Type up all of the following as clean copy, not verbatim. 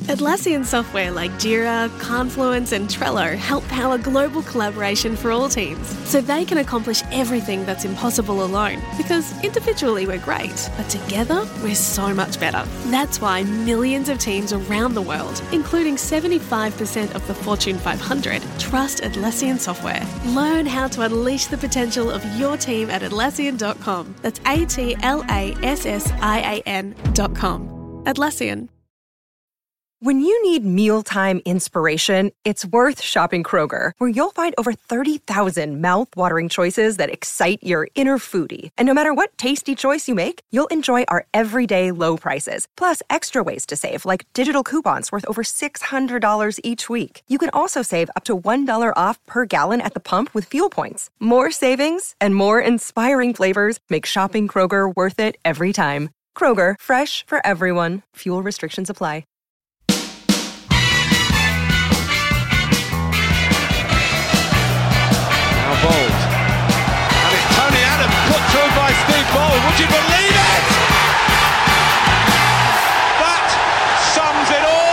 Atlassian software like Jira, Confluence and Trello help power global collaboration for all teams, so they can accomplish everything that's impossible alone. Because individually we're great, but together we're so much better. That's why millions of teams around the world, including 75% of the Fortune 500, trust Atlassian software. Learn how to unleash the potential of your team at Atlassian.com. That's Atlassian.com. Atlassian. When you need mealtime inspiration, it's worth shopping Kroger, where you'll find over 30,000 mouth-watering choices that excite your inner foodie. And no matter what tasty choice you make, you'll enjoy our everyday low prices, plus extra ways to save, like digital coupons worth over $600 each week. You can also save up to $1 off per gallon at the pump with fuel points. More savings and more inspiring flavors make shopping Kroger worth it every time. Kroger, fresh for everyone. Fuel restrictions apply. Bold. And it's Tony Adams put through by Steve Bold. Would you believe it? That sums it all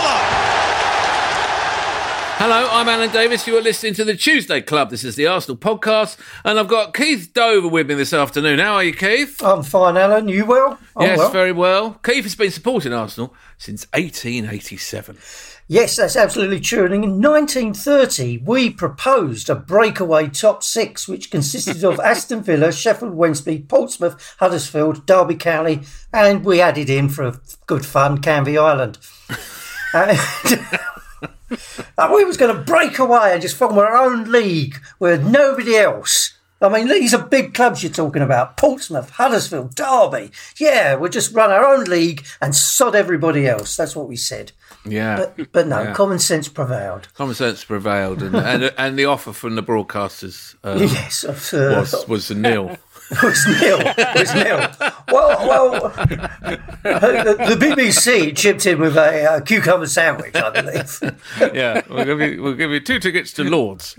up. Hello, I'm Alan Davis. You are listening to the Tuesday Club. This is the Arsenal podcast, and I've got Keith Dover with me this afternoon. How are you, Keith? I'm fine, Alan. You well? Yes, well. very well. Keith has been supporting Arsenal since 1887. Yes, that's absolutely true. And in 1930, we proposed a breakaway top six, which consisted of Aston Villa, Sheffield Wednesday, Portsmouth, Huddersfield, Derby County, and we added in for good fun, Canvey Island. And we was going to break away and just form our own league with nobody else. I mean, these are big clubs you're talking about. Portsmouth, Huddersfield, Derby. Yeah, we'll just run our own league and sod everybody else. That's what we said. Yeah. But no, common sense prevailed. Common sense prevailed, and the offer from the broadcasters yes, was nil. It was nil. Well, the BBC chipped in with a cucumber sandwich, I believe. Yeah, we'll give you 2 tickets to Lord's.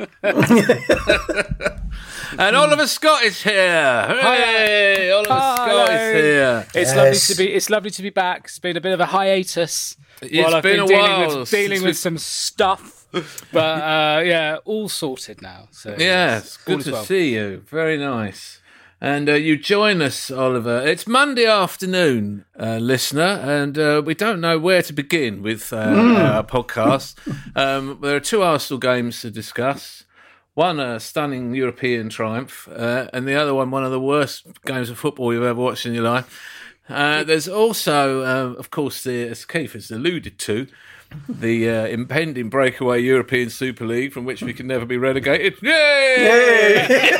And Oliver Scott is here. Hooray! Oliver Scott is here. It's lovely to be back. It's been a bit of a hiatus. It's been a while dealing with some stuff, but all sorted now. So it's good to see you. Very nice. And you join us, Oliver. It's Monday afternoon, listener, and we don't know where to begin with our podcast. There are 2 Arsenal games to discuss. One, a stunning European triumph, and the other one of the worst games of football you've ever watched in your life. There's also, of course, as Keith has alluded to, the impending breakaway European Super League from which we can never be relegated. Yay!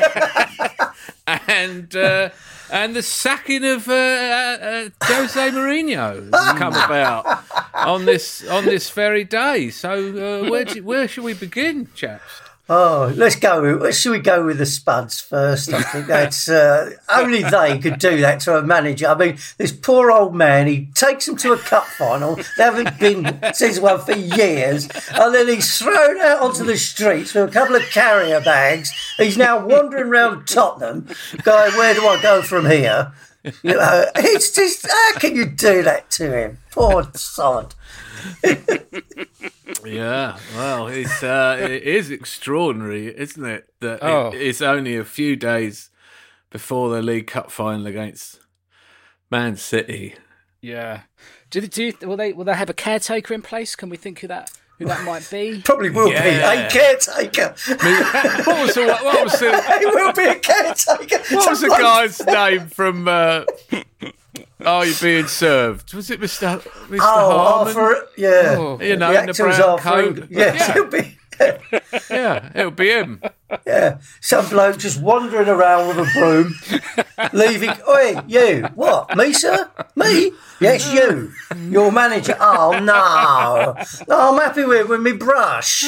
And the sacking of Jose Mourinho has come about on this very day. So where should we begin, chaps? Oh, should we go with the Spuds first? I think that's only they could do that to a manager. I mean, this poor old man, he takes them to a cup final. They haven't been since one for years. And then he's thrown out onto the streets with a couple of carrier bags. He's now wandering around Tottenham going, where do I go from here? You know, it's just, how can you do that to him? Poor sod. Yeah, well, it is extraordinary, isn't it? That it's only a few days before the League Cup final against Man City. Yeah. Will they have a caretaker in place? Can we think who that might be? Probably will be a caretaker. What was the It will be a caretaker. What was the guy's name from Are You Being Served? Was it Mr. Harmon? Arthur, yeah. Oh. You know, the in the actor was brown Arthur. coat. Yes, it'll be. Yeah, it'll be him. Yeah, some bloke just wandering around with a broom, leaving. Oi, you! What? Me, sir? Me? Yes, you. Your manager. Oh no! I'm happy with my brush.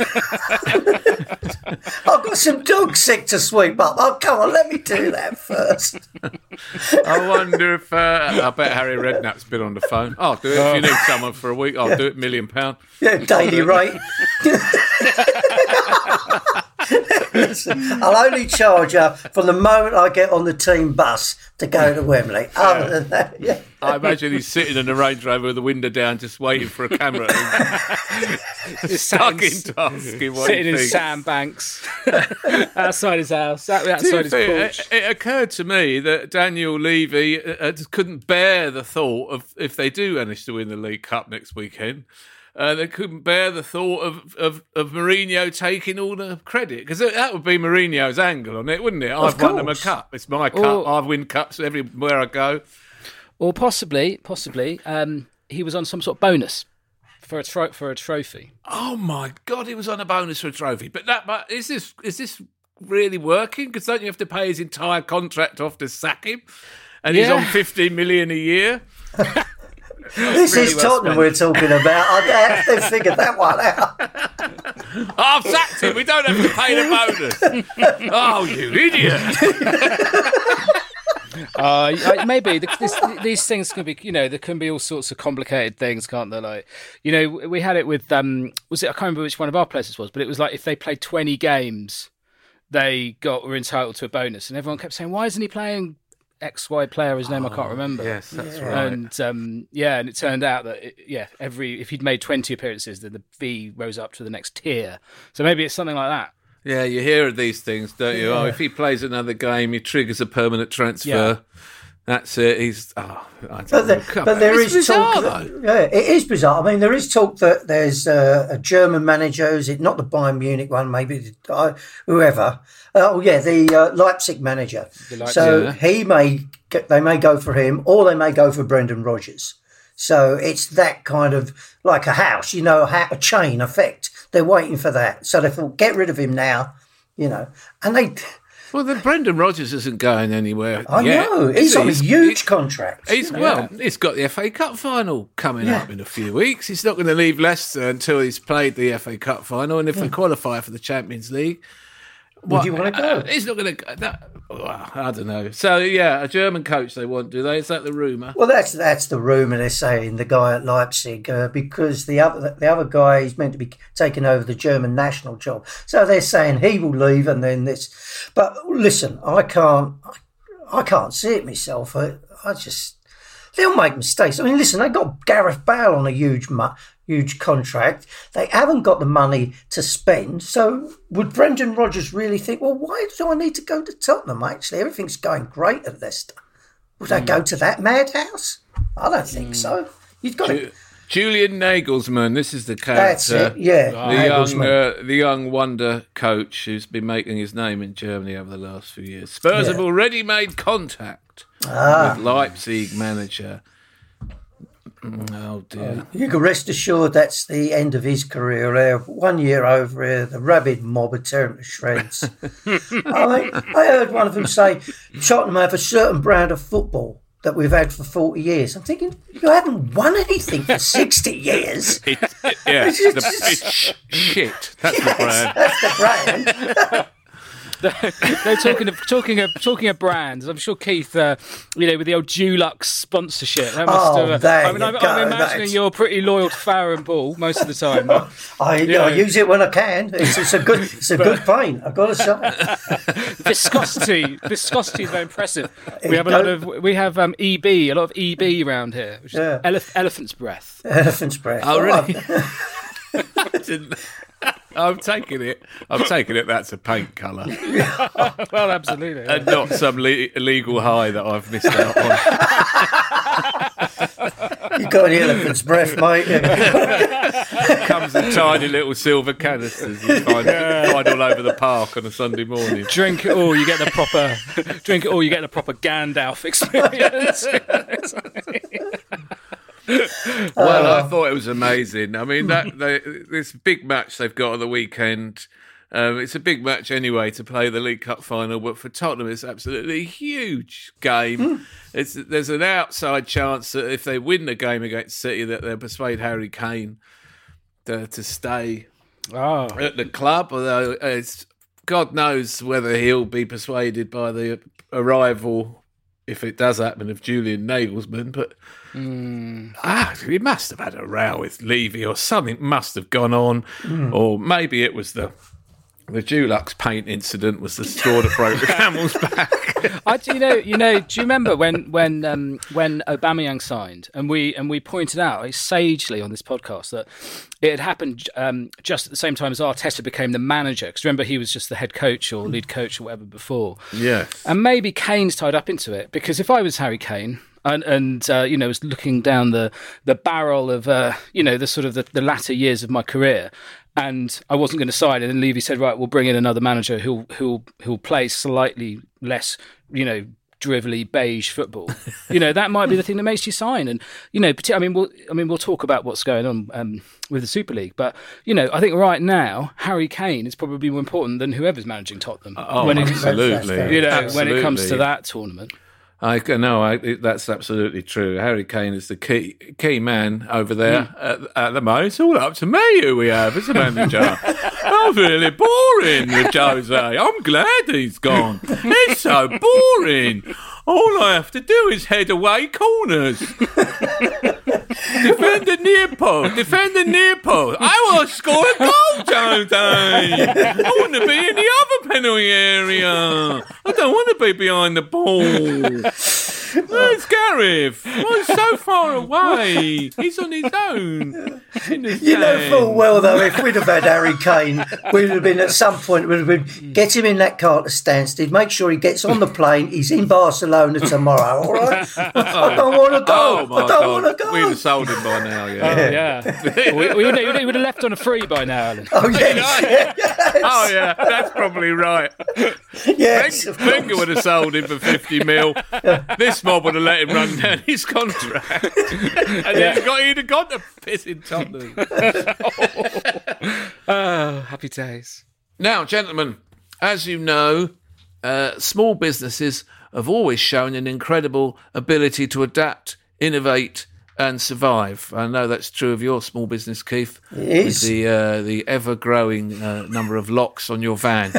I've got some dog sick to sweep up. Oh, come on, let me do that first. I wonder if I bet Harry Redknapp's been on the phone. I'll do it if you need someone for a week. I'll do it, £1 million. Yeah, daily rate. I'll only charge her from the moment I get on the team bus to go to Wembley. Other than that, yeah. I imagine he's sitting in a Range Rover with the window down, just waiting for a camera. Just stuck into asking what sitting he in thinks. sandbanks outside his house, outside his porch. It occurred to me that Daniel Levy just couldn't bear the thought of, if they do manage to win the League Cup next weekend, they couldn't bear the thought of Mourinho taking all the credit, because that would be Mourinho's angle on it, wouldn't it? I've won them a cup. It's my cup. I win cups everywhere I go. Or possibly, he was on some sort of bonus for a trophy. Oh my God, he was on a bonus for a trophy. But is this really working? Because don't you have to pay his entire contract off to sack him? And he's on 15 million a year. This is Tottenham we're talking about. I have to figure that one out. I've sacked him. We don't have to pay the bonus. Oh, you idiot. Maybe these things can be, there can be all sorts of complicated things, can't there? Like, we had it with, I can't remember which one of our places was, but it was like if they played 20 games, they were entitled to a bonus. And everyone kept saying, why isn't he playing XY player, his name I can't remember. Yes, that's right. And and it turned out that if he'd made 20 appearances, then the fee rose up to the next tier. So maybe it's something like that. Yeah, you hear of these things, don't you? Oh, if he plays another game, he triggers a permanent transfer. Yeah. That's it. But there is talk. It is bizarre. I mean, there is talk that there's a German manager. Is it not the Bayern Munich one? Maybe whoever. The Leipzig manager. They may go for him, or they may go for Brendan Rodgers. So it's that kind of like a house, a chain effect. They're waiting for that. So they thought, get rid of him now, and they. Well, then Brendan Rodgers isn't going anywhere. I know. He's on a huge contract. He's got the FA Cup final coming up in a few weeks. He's not going to leave Leicester until he's played the FA Cup final. And if they qualify for the Champions League, would you want to go? He's not going to go. I don't know. So, a German coach they want, do they? Is that the rumour? Well, that's the rumour they're saying, the guy at Leipzig, because the other guy is meant to be taking over the German national job. So they're saying he will leave and then this. But listen, I can't see it myself. They'll make mistakes. I mean, listen, they got Gareth Bale on a huge contract. They haven't got the money to spend. So would Brendan Rodgers really think, well, why do I need to go to Tottenham, actually? Everything's going great at Leicester. Would I go to that madhouse? I don't think so. You've got to... Julian Nagelsmann, this is the character. That's it, yeah. The young wonder coach who's been making his name in Germany over the last few years. Spurs have already made contact with Leipzig manager. Oh dear! You can rest assured that's the end of his career. There, 1 year over here, the rabid mob are tearing to shreds. I heard one of them say, "Tottenham have a certain brand of football that we've had for 40 years." I'm thinking, you haven't won anything for 60 years. It's shit. That's the brand. That's the brand. They're talking of brands. I'm sure Keith, with the old Dulux sponsorship. That must I'm imagining you're pretty loyal to Farrow and Ball most of the time. I use it when I can. It's a good paint, I've got to say. Viscosity is very impressive. We have EB, a lot of EB around here, which is elephant's breath. Elephant's breath. Oh, really? I'm taking it. That's a paint colour. Well, absolutely. And not some illegal high that I've missed out on. You got the elephant's breath, mate. Comes in tiny little silver canisters you find all over the park on a Sunday morning. Drink it all, you get the proper Gandalf experience. Well, I thought it was amazing. I mean, this big match they've got on the weekend, it's a big match anyway to play the League Cup final, but for Tottenham it's absolutely a huge game. There's an outside chance that if they win the game against City that they'll persuade Harry Kane to stay at the club, although God knows whether he'll be persuaded by the arrival, if it does happen, of Julian Nagelsmann, but he must have had a row with Levy or something must have gone on, or maybe it was the The Dulux paint incident was the straw that broke the camel's back. Do you remember when Aubameyang signed, and we pointed out sagely on this podcast that it had happened just at the same time as Arteta became the manager? Because remember, he was just the head coach or lead coach or whatever before. Yeah, and maybe Kane's tied up into it, because if I was Harry Kane and was looking down the barrel of the sort of the latter years of my career, and I wasn't going to sign, and then Levy said, right, we'll bring in another manager who'll play slightly less, drivelly beige football. That might be the thing that makes you sign. And we'll talk about what's going on with the Super League, but I think right now Harry Kane is probably more important than whoever's managing Tottenham. Absolutely. When it comes to that tournament. That's absolutely true. Harry Kane is the key man over there at the moment. It's all up to me who we have as a manager. I'm really boring with Jose. I'm glad he's gone. It's so boring. All I have to do is head away corners. Defend the near post. I want to score a goal, Jose. I want to be in the other penalty area. I don't want to be behind the ball. Where's Gareth? He's so far away. He's on his own. Know full well, though, if we'd have had Harry Kane, we'd have been at some point, get him in that car to Stansted, make sure he gets on the plane, he's in Barcelona tomorrow, all right? I don't want to go. I don't want to go. We'd have sold him by now, yeah. We would have left on a free by now, Alan. Oh, yes. Oh, yeah, that's probably right. Yes, Wenger would have sold him for 50 mil. This mob would have let him run down his contract. And he'd have got to piss in Tottenham. Oh, happy days. Now, gentlemen, as you know, small businesses have always shown an incredible ability to adapt, innovate and survive. I know that's true of your small business, Keith. It is. With the ever-growing number of locks on your van.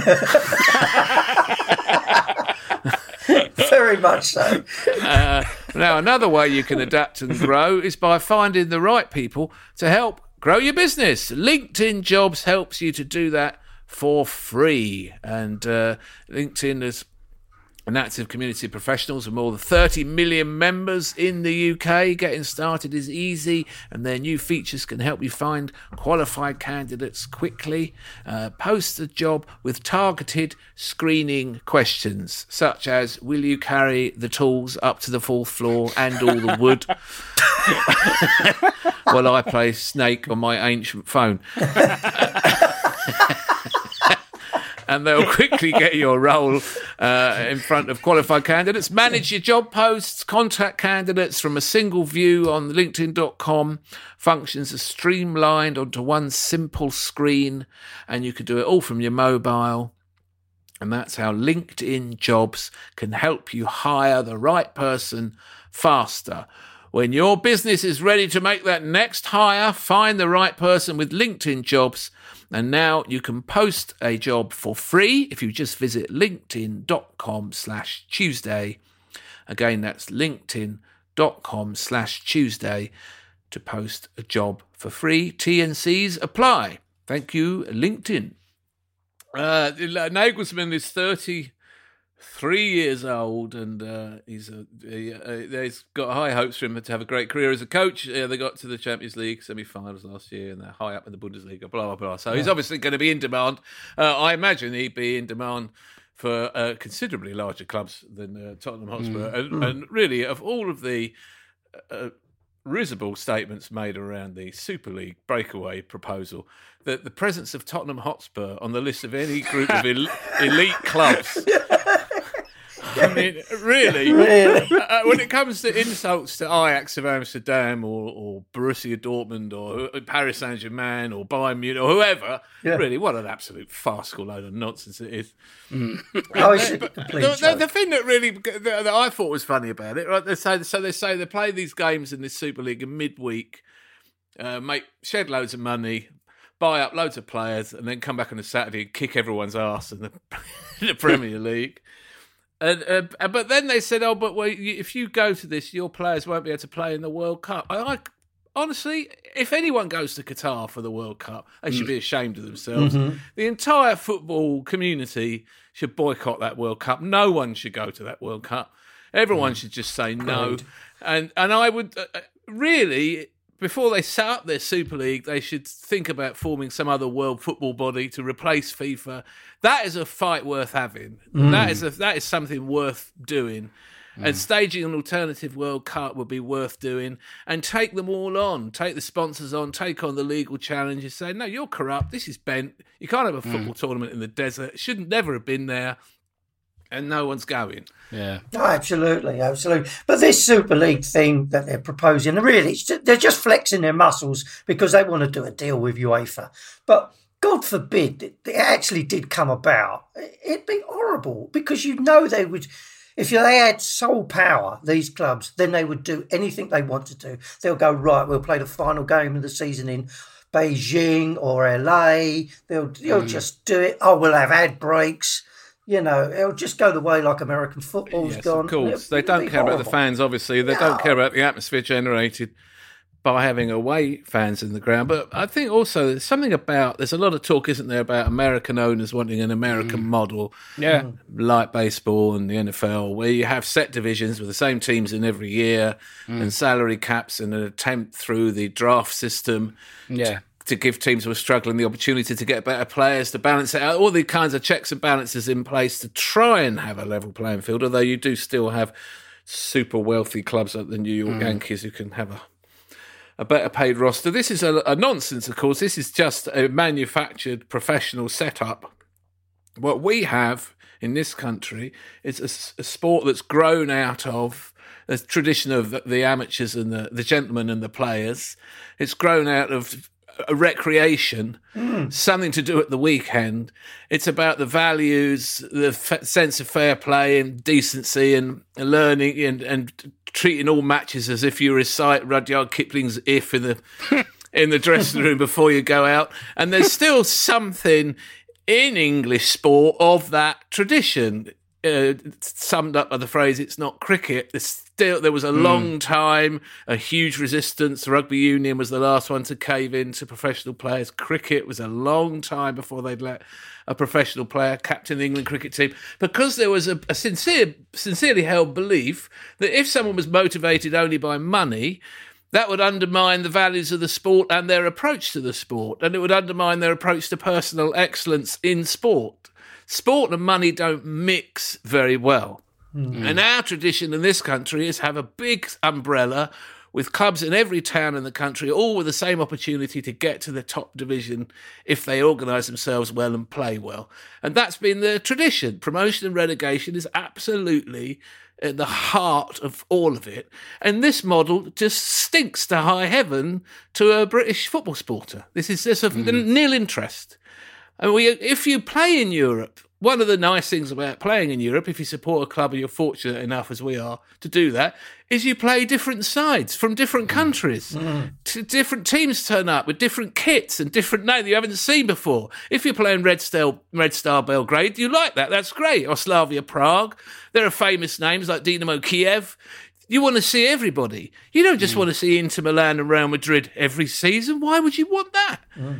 Very much so. Now, another way you can adapt and grow is by finding the right people to help grow your business. LinkedIn Jobs helps you to do that for free. And LinkedIn is an active community of professionals with more than 30 million members in the UK. Getting started is easy, and their new features can help you find qualified candidates quickly. Post a job with targeted screening questions, such as, will you carry the tools up to the 4th floor and all the wood? While I play Snake on my ancient phone. And they'll quickly get your role in front of qualified candidates. Manage your job posts, contact candidates from a single view on LinkedIn.com. Functions are streamlined onto one simple screen, and you can do it all from your mobile. And that's how LinkedIn Jobs can help you hire the right person faster. When your business is ready to make that next hire, find the right person with LinkedIn Jobs. And now you can post a job for free if you just visit linkedin.com/Tuesday. Again, that's linkedin.com/Tuesday to post a job for free. T&Cs apply. Thank you, LinkedIn. Nagelsmann is 33 years old, and he's got high hopes for him to have a great career as a coach. They got to the Champions League semi-finals last year, and they're high up in the Bundesliga, blah, blah, blah. So he's obviously going to be in demand. I imagine he'd be in demand for considerably larger clubs than Tottenham Hotspur. And really, of all of the risible statements made around the Super League breakaway proposal, that the presence of Tottenham Hotspur on the list of any group of elite clubs... I mean, really? When it comes to insults to Ajax of Amsterdam or Borussia Dortmund or Paris Saint-Germain or Bayern Munich or whoever, really, what an absolute farcical load of nonsense it is. The thing that really that I thought was funny about it, right? They say they play these games in this Super League in midweek, shed loads of money, buy up loads of players, and then come back on a Saturday and kick everyone's arse in the Premier League. But then they said, if you go to this, your players won't be able to play in the World Cup. I honestly, if anyone goes to Qatar for the World Cup, they should be ashamed of themselves. The entire football community should boycott that World Cup. No one should go to that World Cup. Everyone should just say no. And I would really, before they set up their Super League, they should think about forming some other world football body to replace FIFA. That is a fight worth having. That is something worth doing. And staging an alternative World Cup would be worth doing. And take them all on. Take the sponsors on. Take on the legal challenges. Say, no, you're corrupt. This is bent. You can't have a football tournament in the desert. It should never have been there. And no one's going. Yeah. Oh, absolutely. But this Super League thing that they're proposing, really, they're just flexing their muscles because they want to do a deal with UEFA. But God forbid it actually did come about. It'd be horrible because they would... If they had sole power, these clubs, then they would do anything they want to do. They'll go, right, we'll play the final game of the season in Beijing or LA. They'll just do it. Oh, we'll have ad breaks. It'll just go the way like American football's gone. Of course. They don't care about the fans, obviously. They don't care about the atmosphere generated by having away fans in the ground. But I think also there's something about, there's a lot of talk, isn't there, about American owners wanting an American model, like baseball and the NFL, where you have set divisions with the same teams in every year and salary caps and an attempt through the draft system to give teams who are struggling the opportunity to get better players, to balance it out, all the kinds of checks and balances in place to try and have a level playing field, although you do still have super wealthy clubs like the New York Yankees who can have a better paid roster. This is a nonsense, of course. This is just a manufactured professional setup. What we have in this country is a sport that's grown out of the tradition of the amateurs and the gentlemen and the players. It's grown out of a recreation, something to do at the weekend. It's about the values, the sense of fair play and decency and learning and treating all matches as if you recite Rudyard Kipling's "If" in the dressing room before you go out. And there's still something in English sport of that tradition. Summed up by the phrase, it's not cricket. There was a long time, a huge resistance. Rugby union was the last one to cave in to professional players. Cricket was a long time before they'd let a professional player captain the England cricket team, because there was a sincerely held belief that if someone was motivated only by money, that would undermine the values of the sport and their approach to the sport, and it would undermine their approach to personal excellence in sport. Sport and money don't mix very well. And our tradition in this country is have a big umbrella with clubs in every town in the country, all with the same opportunity to get to the top division if they organise themselves well and play well. And that's been the tradition. Promotion and relegation is absolutely at the heart of all of it. And this model just stinks to high heaven to a British football supporter. This is just of nil interest. And if you play in Europe, one of the nice things about playing in Europe, if you support a club and you're fortunate enough as we are to do that, is you play different sides from different countries. Different teams turn up with different kits and different names you haven't seen before. If you're playing Red Star Belgrade, you like that. That's great. Or Slavia Prague. There are famous names like Dynamo Kiev. You want to see everybody. You don't just want to see Inter Milan and Real Madrid every season. Why would you want that?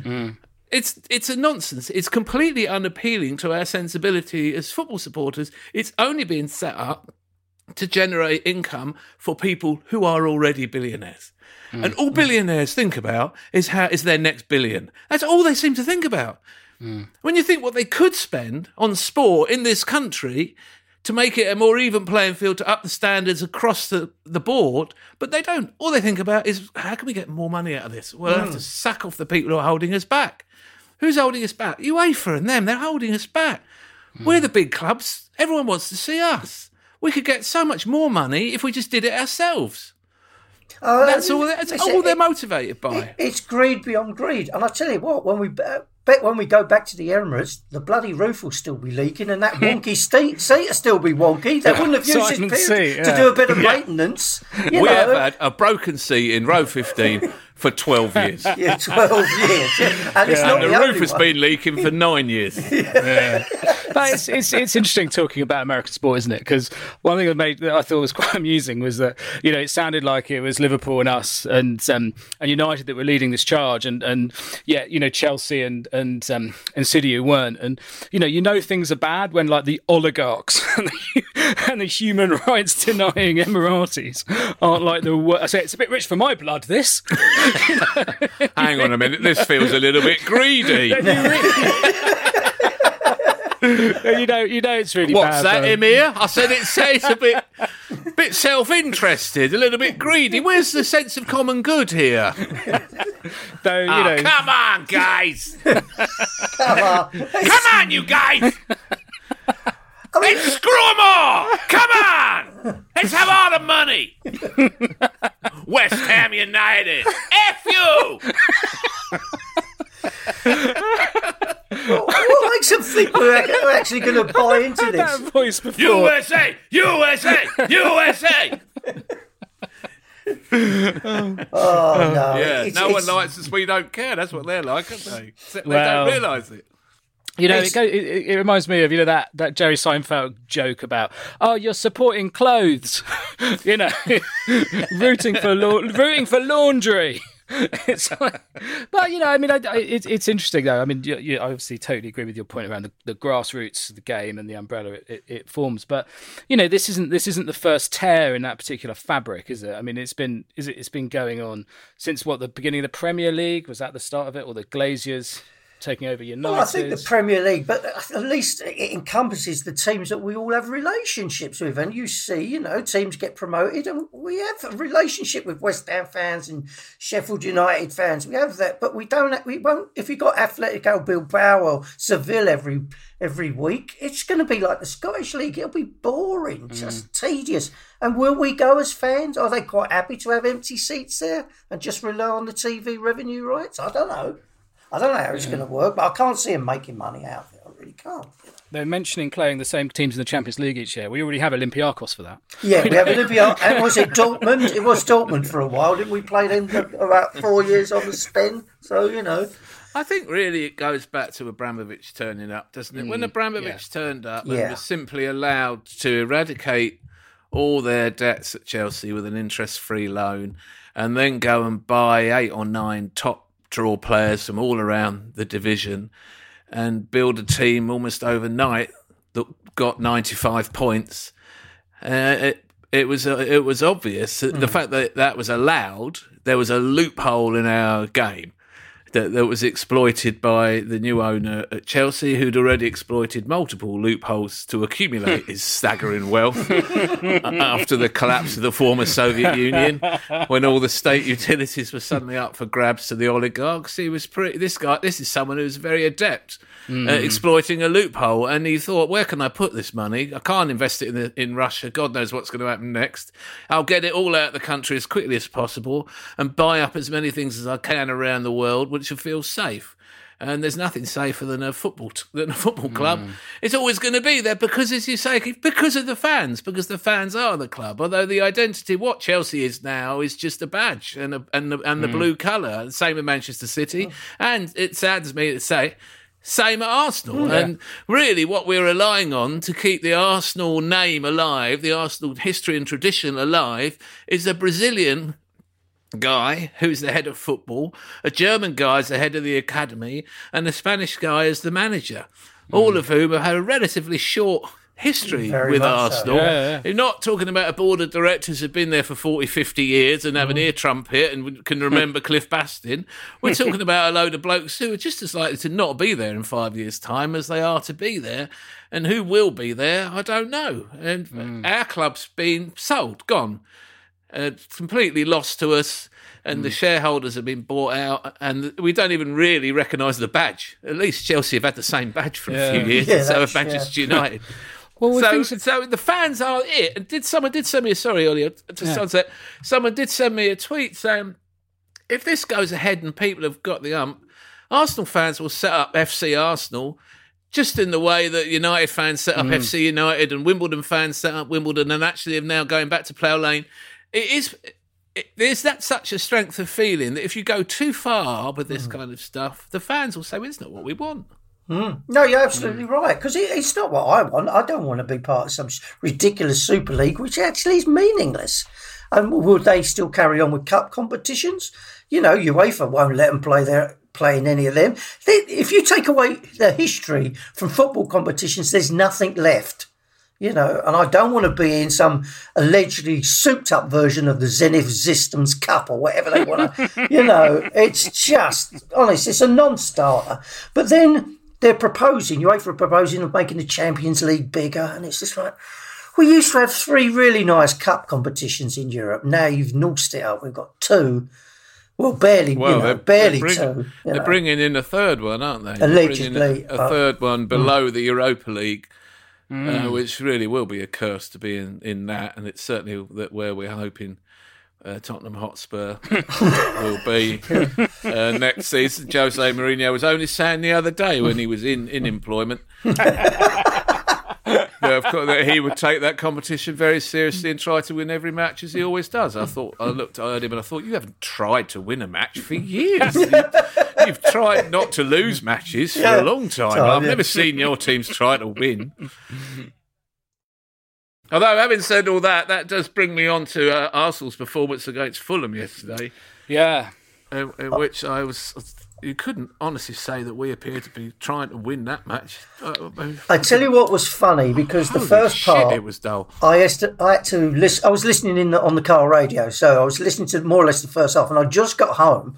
It's a nonsense. It's completely unappealing to our sensibility as football supporters. It's only been set up to generate income for people who are already billionaires. And all billionaires think about is how is their next billion. That's all they seem to think about. When you think what they could spend on sport in this country to make it a more even playing field, to up the standards across the board, but they don't. All they think about is, how can we get more money out of this? We'll have to sack off the people who are holding us back. Who's holding us back? UEFA and them, they're holding us back. We're the big clubs. Everyone wants to see us. We could get so much more money if we just did it ourselves. That's all they're motivated by. It's greed beyond greed. And I tell you what, when we go back to the Emirates, the bloody roof will still be leaking and that wonky seat will still be wonky. They wouldn't have used this period to do a bit of maintenance. We have had a broken seat in row 15 for 12 years. Yeah, 12 years. And it's not And the the roof only has one. been leaking for 9 years. But it's interesting talking about American sport, isn't it? Because one thing that I thought was quite amusing was that, you know, it sounded like it was Liverpool and us and United that were leading this charge, and yeah, you know, Chelsea and City who weren't. And you know things are bad when like the oligarchs and the human rights denying Emiratis aren't like the worst. I say it's a bit rich for my blood. This. Hang on a minute, this feels a little bit greedy. You know, it's really What's bad. that, Emir? I said it's a bit self-interested, a little bit greedy. Where's the sense of common good here? Though, you know, Come on, guys! Come on. Come on, you guys! Let's screw them all! Come on! Let's have all the money! West Ham United! F you! What makes them think we're actually going to buy into this? that voice before. USA! USA! USA! Oh, no. Yeah, It's- no one it's- likes us, we don't care. That's what they're like, aren't they? Except they Well- don't realise it. You know, it reminds me of that Jerry Seinfeld joke about, oh, you're supporting clothes, you know, rooting for laundry. It's like, but you know, I mean, it's interesting though. I mean, you obviously totally agree with your point around the grassroots of the game and the umbrella it forms. But you know, this isn't the first tear in that particular fabric, is it? I mean, it's been going on since the beginning of the Premier League? Was that the start of it, or the Glaziers taking over United? Well, I think the Premier League, but at least it encompasses the teams that we all have relationships with. And you see, you know, teams get promoted, and we have a relationship with West Ham fans and Sheffield United fans. We have that, but we won't. If you got Atletico Bilbao or Seville every week, it's going to be like the Scottish League. It'll be boring, just tedious. And will we go as fans? Are they quite happy to have empty seats there and just rely on the TV revenue rights? I don't know. I don't know how it's going to work, but I can't see them making money out of it. I really can't. They're mentioning playing the same teams in the Champions League each year. We already have Olympiacos for that. Yeah, we have Olympiacos. And was it Dortmund? It was Dortmund for a while. Didn't we play them for about 4 years on the spin? So, you know. I think really it goes back to Abramovich turning up, doesn't it? When Abramovich turned up and was simply allowed to eradicate all their debts at Chelsea with an interest-free loan and then go and buy 8 or 9 top draw players from all around the division and build a team almost overnight that got 95 points. It was obvious that the fact that was allowed, there was a loophole in our game that was exploited by the new owner at Chelsea, who'd already exploited multiple loopholes to accumulate his staggering wealth after the collapse of the former Soviet Union, when all the state utilities were suddenly up for grabs to the oligarchs. This is someone who's very adept at exploiting a loophole, and he thought, where can I put this money? I can't invest it in Russia. God knows what's going to happen next. I'll get it all out of the country as quickly as possible and buy up as many things as I can around the world, which will feel safe. And there's nothing safer than a football club. It's always going to be there because, as you say, because of the fans, because the fans are the club. Although the identity, what Chelsea is now, is just a badge and the blue colour. Same with Manchester City, and it saddens me to say, same at Arsenal. And really what we're relying on to keep the Arsenal name alive, the Arsenal history and tradition alive, is a Brazilian guy who's the head of football, a German guy as the head of the academy, and a Spanish guy as the manager, all of whom have had a relatively short history with Arsenal. So. You're not talking about a board of directors who've been there for 40, 50 years and have an ear trumpet and can remember Cliff Bastin. We're talking about a load of blokes who are just as likely to not be there in 5 years' time as they are to be there. And who will be there, I don't know. And our club's been sold, gone. Completely lost to us, and the shareholders have been bought out, and we don't even really recognise the badge. At least Chelsea have had the same badge for a few years, and so have Manchester United. Well, so the fans are it. And someone did send me a Sunset. Someone did send me a tweet saying, if this goes ahead and people have got the Arsenal fans will set up FC Arsenal just in the way that United fans set up FC United and Wimbledon fans set up Wimbledon, and actually are now going back to Plough Lane. It there's that such a strength of feeling that if you go too far with this kind of stuff, the fans will say, well, it's not what we want. No, you're absolutely right, because it's not what I want. I don't want to be part of some ridiculous Super League, which actually is meaningless. And will they still carry on with cup competitions? You know, UEFA won't let them play in any of them. If you take away the history from football competitions, there's nothing left. You know, and I don't want to be in some allegedly souped-up version of the Zenith Systems Cup or whatever they want to. You know, it's just, honest, it's a non-starter. But then they're UEFA are proposing of making the Champions League bigger, and it's just like, we used to have 3 really nice cup competitions in Europe. Now you've noosed it up. We've got 2. Well, barely, barely 2. They're bringing in a third one, aren't they? Allegedly. A third one below the Europa League. Which really will be a curse to be in that, and it's certainly where we're hoping Tottenham Hotspur will be next season. Jose Mourinho was only saying the other day when he was in employment of course, that he would take that competition very seriously and try to win every match as he always does. I heard him and I thought, you haven't tried to win a match for years. You've tried not to lose matches for a long time. I've never seen your teams try to win. Although, having said all that, that does bring me on to Arsenal's performance against Fulham yesterday. Yeah. In which you couldn't honestly say that we appeared to be trying to win that match. I tell you what was funny, because the first part, it was dull. I had to listen. I was listening on the car radio, so I was listening to more or less the first half, and I just got home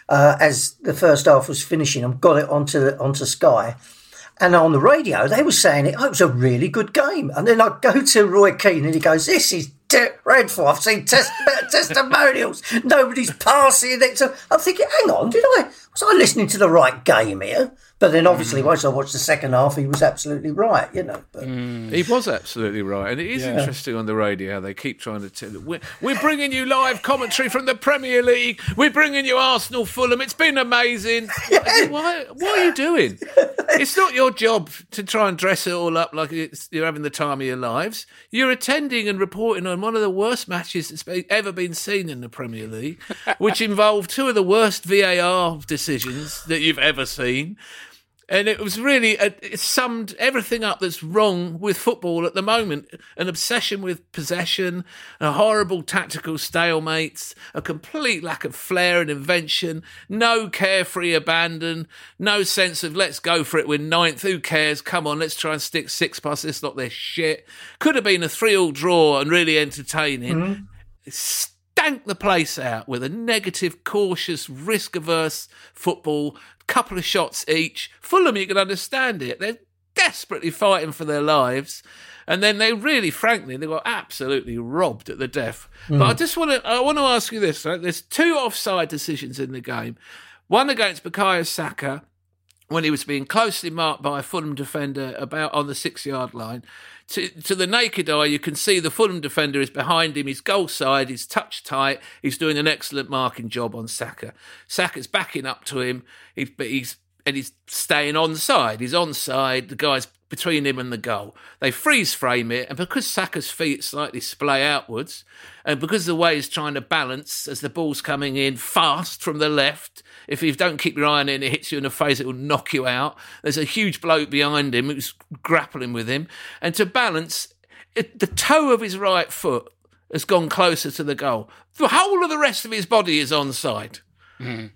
as the first half was finishing. I got it onto Sky, and on the radio they were saying it was a really good game. And then I go to Roy Keane, and he goes, "This is dreadful. I've seen testimonials. Nobody's passing it." So I'm thinking, hang on, was I listening to the right game here? But then obviously once I watched the second half, he was absolutely right, But, He was absolutely right. And it is interesting on the radio how they keep trying to tell it. We're bringing you live commentary from the Premier League. We're bringing you Arsenal Fulham. It's been amazing. What are you doing? It's not your job to try and dress it all up like you're having the time of your lives. You're attending and reporting on one of the worst matches that's ever been seen in the Premier League, which involved 2 of the worst VAR decisions that you've ever seen. And it was really, it summed everything up that's wrong with football at the moment. An obsession with possession, a horrible tactical stalemates, a complete lack of flair and invention, no carefree abandon, no sense of let's go for it, we're 9th, who cares, come on, let's try and stick 6 past this, not their shit. Could have been a 3-3 draw and really entertaining. Mm-hmm. Stank the place out with a negative, cautious, risk-averse football, couple of shots each. Fulham, you can understand it. They're desperately fighting for their lives. And then they really, frankly, they got absolutely robbed at the death. But I want to ask you this. Right? There's 2 offside decisions in the game. One against Bukayo Saka, when he was being closely marked by a Fulham defender about on the 6-yard line. To the naked eye, you can see the Fulham defender is behind him. He's goal side. He's touch tight. He's doing an excellent marking job on Saka. Saka's backing up to him. He's staying onside. He's onside. The guy's between him and the goal. They freeze frame it, and because Saka's feet slightly splay outwards, and because the way he's trying to balance as the ball's coming in fast from the left, if you don't keep your eye on it and it hits you in the face, it will knock you out. There's a huge bloke behind him who's grappling with him, and to balance, the toe of his right foot has gone closer to the goal. The whole of the rest of his body is onside. Mm.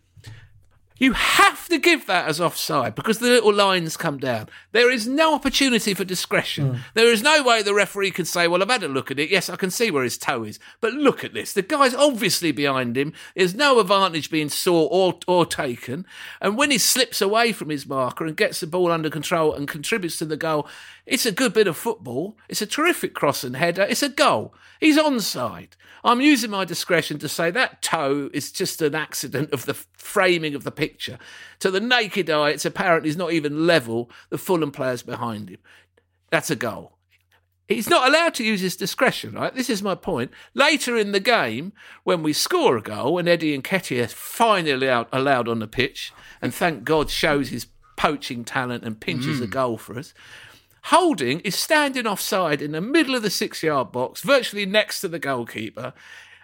You have to give that as offside because the little lines come down. There is no opportunity for discretion. There is no way the referee can say, well, I've had a look at it. Yes, I can see where his toe is. But look at this. The guy's obviously behind him. There's no advantage being sought or taken. And when he slips away from his marker and gets the ball under control and contributes to the goal, it's a good bit of football. It's a terrific cross and header. It's a goal. He's onside. I'm using my discretion to say that toe is just an accident of the framing of the picture. To the naked eye, it's apparent he's not even level the Fulham players behind him. That's a goal. He's not allowed to use his discretion, right? This is my point. Later in the game, when we score a goal, and Eddie Nketiah is finally allowed on the pitch, and thank God shows his poaching talent and pinches a goal for us, Holding is standing offside in the middle of the 6-yard box, virtually next to the goalkeeper.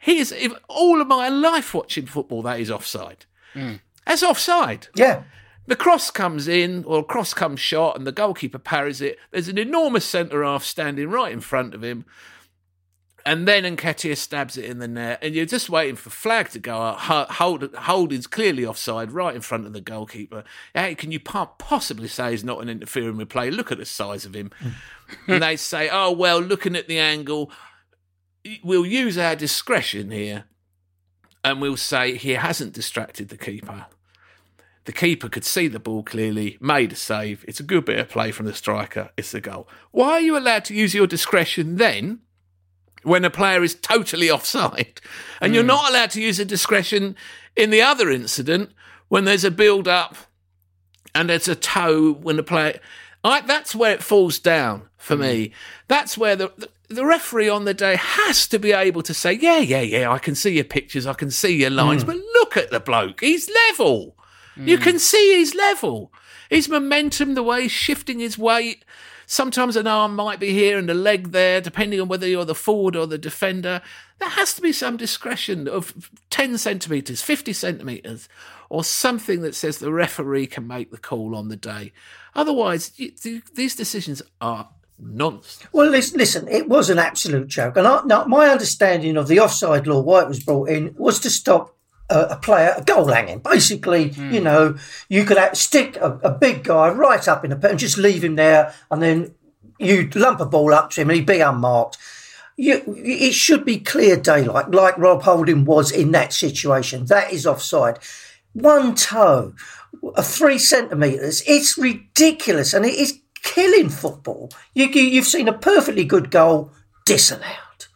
if all of my life watching football, that is offside. That's offside. Yeah. The cross comes in, or cross comes shot, and the goalkeeper parries it. There's an enormous centre-half standing right in front of him. And then Nketiah stabs it in the net, and you're just waiting for flag to go out. Holding's clearly offside, right in front of the goalkeeper. How can you possibly say he's not an interfering with play? Look at the size of him. And they say, oh, well, looking at the angle, we'll use our discretion here, and we'll say he hasn't distracted the keeper. The keeper could see the ball clearly, made a save. It's a good bit of play from the striker. It's a goal. Why are you allowed to use your discretion then, when a player is totally offside? And you're not allowed to use a discretion in the other incident when there's a build-up and there's a toe when the player... that's where it falls down for me. That's where the referee on the day has to be able to say, yeah, I can see your pictures, I can see your lines, but look at the bloke, he's level. You can see he's level. His momentum, the way he's shifting his weight... Sometimes an arm might be here and a leg there, depending on whether you're the forward or the defender. There has to be some discretion of 10 centimetres, 50 centimetres, or something that says the referee can make the call on the day. Otherwise, these decisions are nonsense. Well, listen, it was an absolute joke. And my understanding of the offside law, why it was brought in, was to stop a player goal hanging. Basically, you could stick a big guy right up in the pit and just leave him there, and then you lump a ball up to him and he'd be unmarked. It should be clear daylight, like Rob Holding was in that situation. That is offside. One toe, 3 centimetres, it's ridiculous, and it is killing football. You've seen a perfectly good goal disallowed.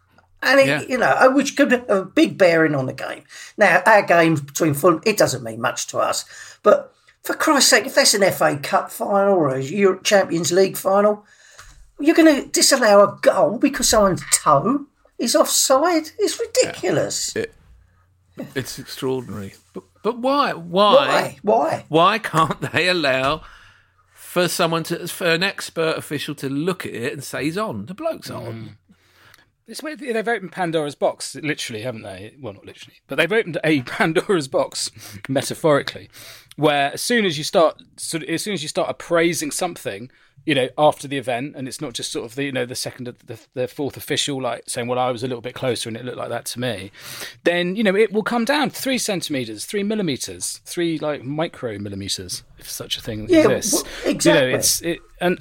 And, which could have a big bearing on the game. Now, our games between Fulham, it doesn't mean much to us. But for Christ's sake, if that's an FA Cup final or a Europe Champions League final, you're going to disallow a goal because someone's toe is offside? It's ridiculous. It's extraordinary. But why? Why can't they allow for an expert official to look at it and say he's on? The bloke's on. It's weird. They've opened Pandora's box, literally, haven't they? Well, not literally, but they've opened a Pandora's box, metaphorically, where as soon as you start appraising something, after the event, and it's not just sort of the second, the fourth official saying, well, I was a little bit closer and it looked like that to me, then it will come down 3 centimeters, 3 millimeters, 3 micromillimeters, if such a thing exists. Well, exactly.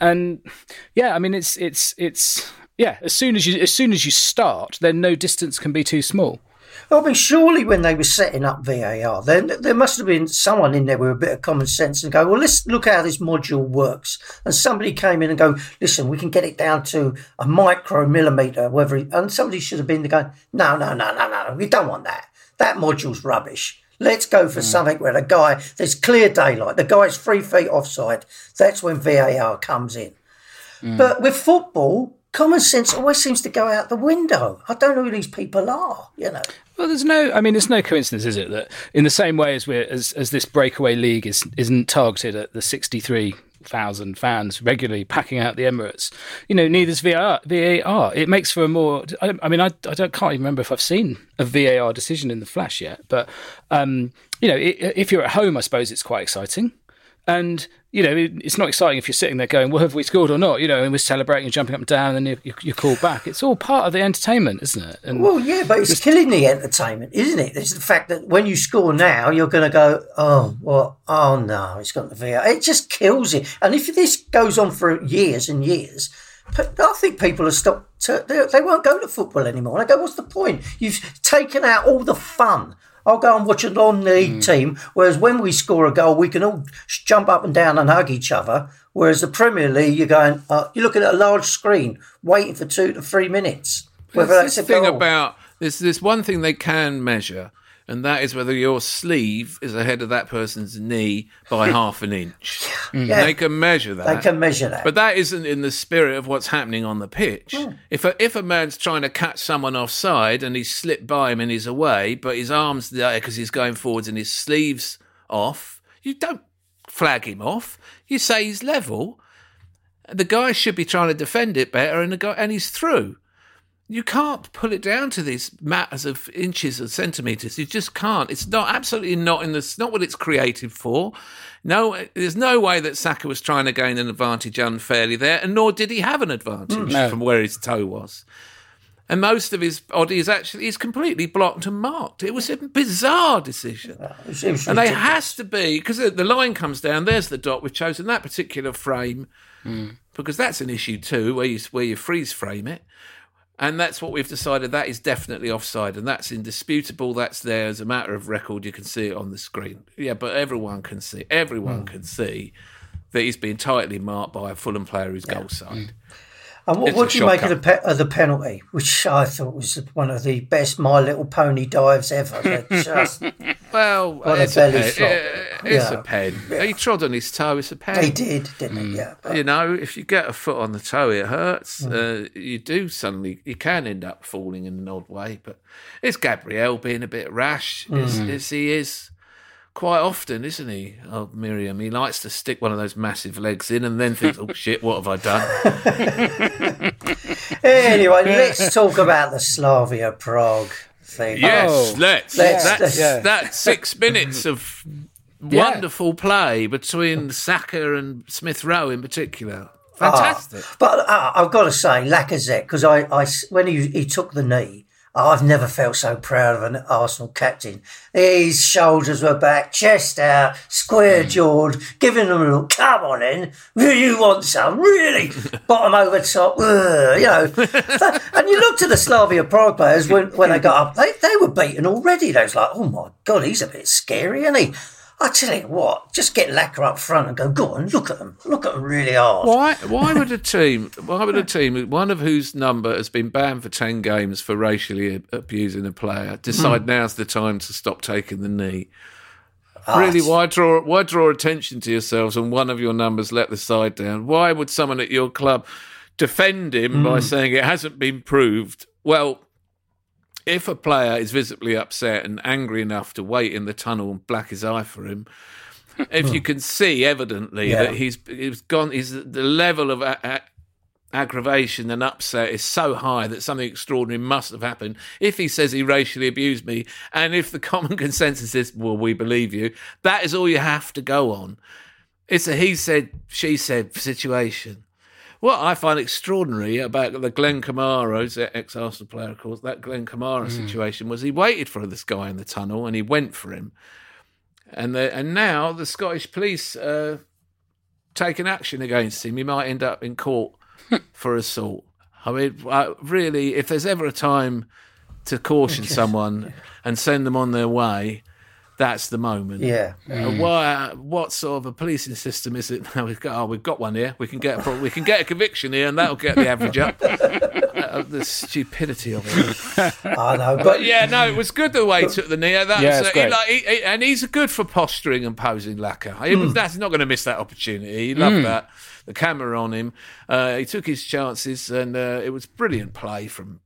As soon as you start, then no distance can be too small. I mean, surely when they were setting up VAR, there must have been someone in there with a bit of common sense and go, well, let's look how this module works. And somebody came in and go, listen, we can get it down to a micromillimetre, and somebody should have been going, no, we don't want that. That module's rubbish. Let's go for something where there's clear daylight, the guy's 3 feet offside. That's when VAR comes in. But with football, common sense always seems to go out the window. I don't know who these people are, Well, there's no coincidence, is it, that in the same way as as this breakaway league isn't targeted at the 63,000 fans regularly packing out the Emirates, neither's VAR. It makes for a more. I can't even remember if I've seen a VAR decision in the flesh yet. But if you're at home, I suppose it's quite exciting. And, it's not exciting if you're sitting there going, well, have we scored or not? And we're celebrating and jumping up and down and you're called back. It's all part of the entertainment, isn't it? And well, yeah, but it's killing the entertainment, isn't it? It's the fact that when you score now, you're going to go, oh no, it's got the VR. It just kills it. And if this goes on for years and years, I think people have stopped. They won't go to football anymore. I go, what's the point? You've taken out all the fun. I'll go and watch a non-league team, whereas when we score a goal, we can all jump up and down and hug each other. Whereas the Premier League, you're going, you're looking at a large screen, waiting for 2 to 3 minutes. Whether that's a goal. There's one thing they can measure, and that is whether your sleeve is ahead of that person's knee by half an inch. Yeah. They can measure that. But that isn't in the spirit of what's happening on the pitch. If a man's trying to catch someone offside and he's slipped by him and he's away, but his arm's there because he's going forwards and his sleeve's off, you don't flag him off. You say he's level. The guy should be trying to defend it better, and he's through. You can't pull it down to these matters of inches or centimetres. You just can't. It's absolutely not not what it's created for. No, there's no way that Saka was trying to gain an advantage unfairly there, and nor did he have an advantage from where his toe was. And most of his body is completely blocked and marked. It was a bizarre decision. And there has to be, because the line comes down, there's the dot. We've chosen that particular frame because that's an issue too, where you freeze frame it. And that's what we've decided. That is definitely offside, and that's indisputable. That's there as a matter of record. You can see it on the screen. Yeah, but everyone can see. Everyone can see that he's been tightly marked by a Fulham player who's goal side. And what do you make of the penalty, which I thought was one of the best My Little Pony dives ever? Just well, it's a pen. He trod on his toe. It's a pen. He did, didn't he? Yeah. But, if you get a foot on the toe, it hurts. You can end up falling in an odd way. But it's Gabriel being a bit rash, as he is quite often, isn't he? Oh, Miriam, he likes to stick one of those massive legs in and then thinks, oh shit, what have I done? Anyway, let's talk about the Slavia Prague thing. Yes, let's. That's 6 minutes of wonderful play between Saka and Smith Rowe in particular. Fantastic. But I've got to say, Lacazette, because when he took the knee, I've never felt so proud of an Arsenal captain. His shoulders were back, chest out, square-jawed, giving them a little, come on in, you want some, really? Bottom over top, And you looked at the Slavia Prague players when they got up, they were beaten already. They was like, oh my God, he's a bit scary, isn't he? I tell you what, just get Lacquer up front and go on, look at them really hard. Why would a team, one of whose number has been banned for 10 games for racially abusing a player, decide now's the time to stop taking the knee? Really, why draw attention to yourselves and one of your numbers let the side down? Why would someone at your club defend him by saying it hasn't been proved? Well, if a player is visibly upset and angry enough to wait in the tunnel and black his eye for him, if you can see evidently that the level of aggravation and upset is so high that something extraordinary must have happened. If he says he racially abused me, and if the common consensus is, well, we believe you, that is all you have to go on. It's a he said, she said situation. What I find extraordinary about the Glenn Kamara, who's an ex-Arsenal player, of course, that Glenn Kamara situation was he waited for this guy in the tunnel and he went for him. And now the Scottish police taking action against him. He might end up in court for assault. I mean, really, if there's ever a time to caution someone and send them on their way, that's the moment. Yeah. What sort of a policing system is it now? We've got one here. We can get a conviction here, and that'll get the average up. The stupidity of it. I know, but it was good the way he took the knee. And he's good for posturing and posing, Lacquer. That's not going to miss that opportunity. He loved that. The camera on him. He took his chances, and it was brilliant play from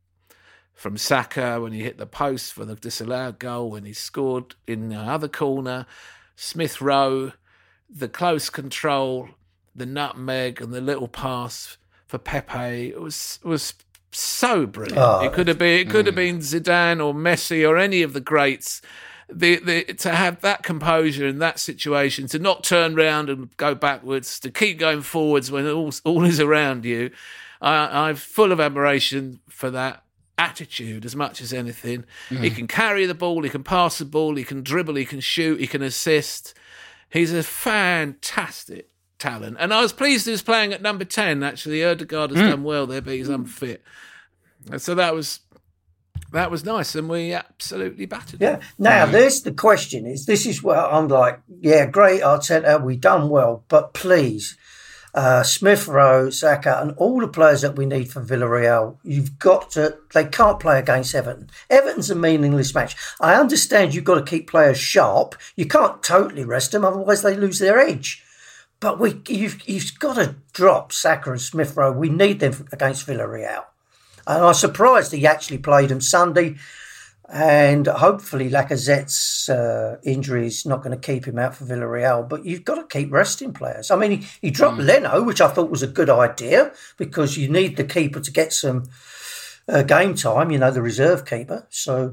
Saka when he hit the post for the disallowed goal, when he scored in the other corner, Smith Rowe, the close control, the nutmeg and the little pass for Pepe. It was so brilliant. It could have been Zidane or Messi or any of the greats. To have that composure in that situation, to not turn round and go backwards, to keep going forwards when all is around you. I'm full of admiration for that attitude as much as anything. He can carry the ball, he can pass the ball, he can dribble, he can shoot, he can assist. He's a fantastic talent. And I was pleased he was playing at number 10, actually. Ødegaard has done well there, but he's unfit. So that was nice, and we absolutely battered him. Now, the question is, this is where I'm like, great, Arteta, we done well, but please, Smith Rowe, Saka, and all the players that we need for Villarreal, they can't play against Everton. Everton's a meaningless match. I understand you've got to keep players sharp. You can't totally rest them, otherwise they lose their edge. But you've got to drop Saka and Smith Rowe. We need them against Villarreal. And I was surprised he actually played them Sunday. And hopefully Lacazette's injury is not going to keep him out for Villarreal. But you've got to keep resting players. I mean, he dropped Leno, which I thought was a good idea, because you need the keeper to get some game time, the reserve keeper. So,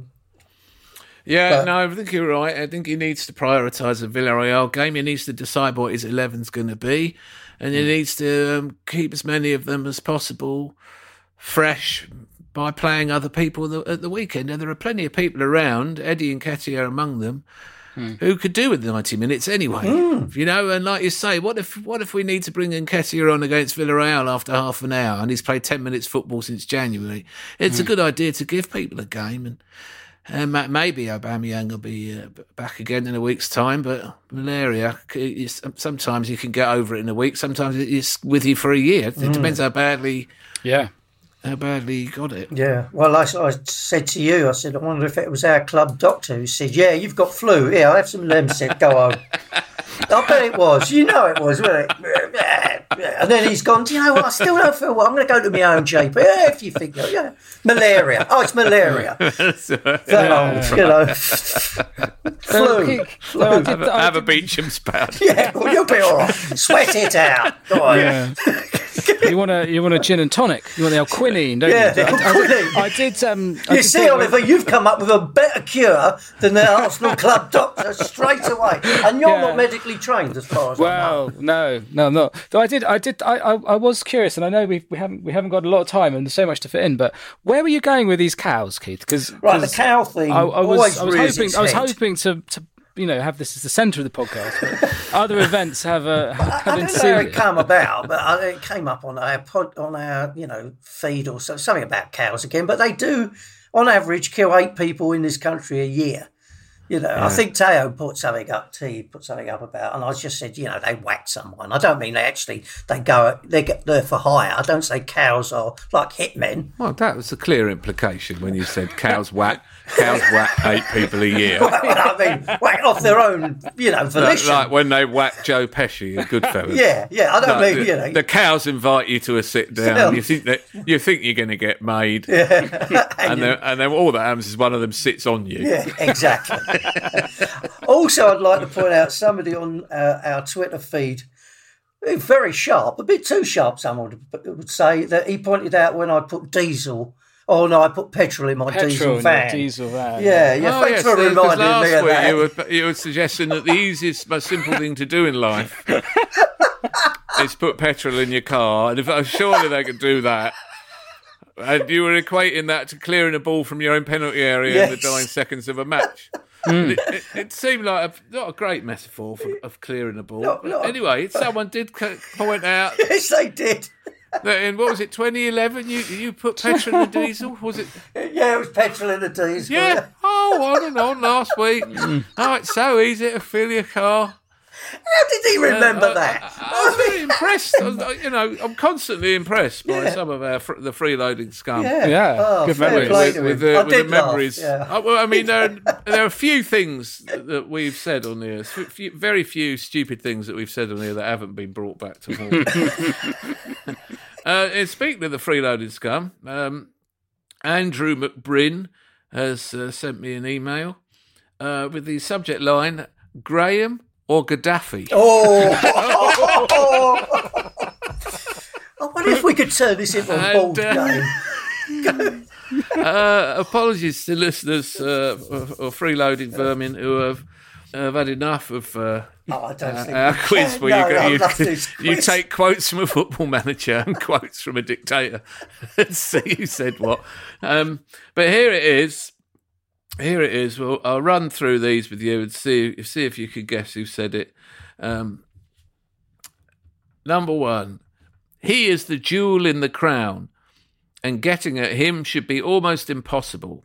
I think you're right. I think he needs to prioritise the Villarreal game. He needs to decide what his 11's going to be, and he needs to keep as many of them as possible fresh by playing other people at the weekend. Now, there are plenty of people around, Eddie Nketiah among them, who could do with 90 minutes anyway. And like you say, what if we need to bring Nketiah on against Villarreal after half an hour and he's played 10 minutes football since January? It's a good idea to give people a game, and maybe Aubameyang will be back again in a week's time, but malaria, sometimes you can get over it in a week, sometimes it's with you for a year. It depends how badly... How badly you got it. Yeah. Well, I said to you, I wonder if it was our club doctor who said, yeah, you've got flu. Yeah, I have some Lemsip. Go home. I bet it was. It was, wasn't it? And then he's gone, do you know what? I still don't feel well. I'm going to go to my own GP. Yeah, if you think, malaria. Oh, it's malaria. Flu. Have a Beecham's pad. Yeah, well, you'll be all right. Sweat it out. Go on. Yeah. You want a gin and tonic. You want the L-quinine, don't you? I did. You see, Oliver, you've come up with a better cure than the Arsenal club doctor straight away, and you're not medically trained, as far as I know. No, I'm not. Though I was curious, and I know we haven't got a lot of time, and there's so much to fit in. But where were you going with these cows, Keith? Because the cow thing. I was hoping to have this as the centre of the podcast. But other events have I don't know how it came about, but it came up on our feed or something about cows again. But they do, on average, kill 8 people in this country a year. I think Teo put something up about, and I just said, they whacked someone. I don't mean they get there for hire. I don't say cows are like hitmen. Well, that was a clear implication when you said cows whack 8 people a year. Well, I mean, whack off their own, volition. Like when they whack Joe Pesci in Goodfellas. Yeah. I don't mean, the cows invite you to a sit down. You think you're going to get made, and then all that happens is one of them sits on you. Yeah, exactly. Also, I'd like to point out somebody on our Twitter feed, very sharp, a bit too sharp, someone would say, that he pointed out when I put diesel. Oh no! I put petrol in my diesel van. Yeah. Thanks for reminding me of that. You were suggesting that the easiest, most simple thing to do in life is put petrol in your car, and surely they could do that. And you were equating that to clearing a ball from your own penalty area in the dying seconds of a match. It seemed like not a great metaphor of clearing a ball. Anyway, someone did point out. Yes, they did. That in, what was it, 2011? You put petrol in the diesel? Was it? Yeah, it was petrol in the diesel. Yeah. Oh, on and on last week. Oh, it's so easy to fill your car. How did he remember that? I was very impressed. I'm constantly impressed by some of the freeloading scum. Yeah. Good memories. With the memories. Yeah. Well, I mean, there are a few things that we've said on here. Very few stupid things that we've said on here that haven't been brought back to haunt. Speaking of the freeloading scum, Andrew McBrin has sent me an email with the subject line, Graham or Gaddafi. I wonder if we could turn this into a bold game. Apologies to listeners or freeloading vermin who have had enough of our quiz where you take quotes from a football manager and quotes from a dictator and see who said what. But here it is. Well, I'll run through these with you and see if you can guess who said it. Number 1, he is the jewel in the crown, and getting at him should be almost impossible.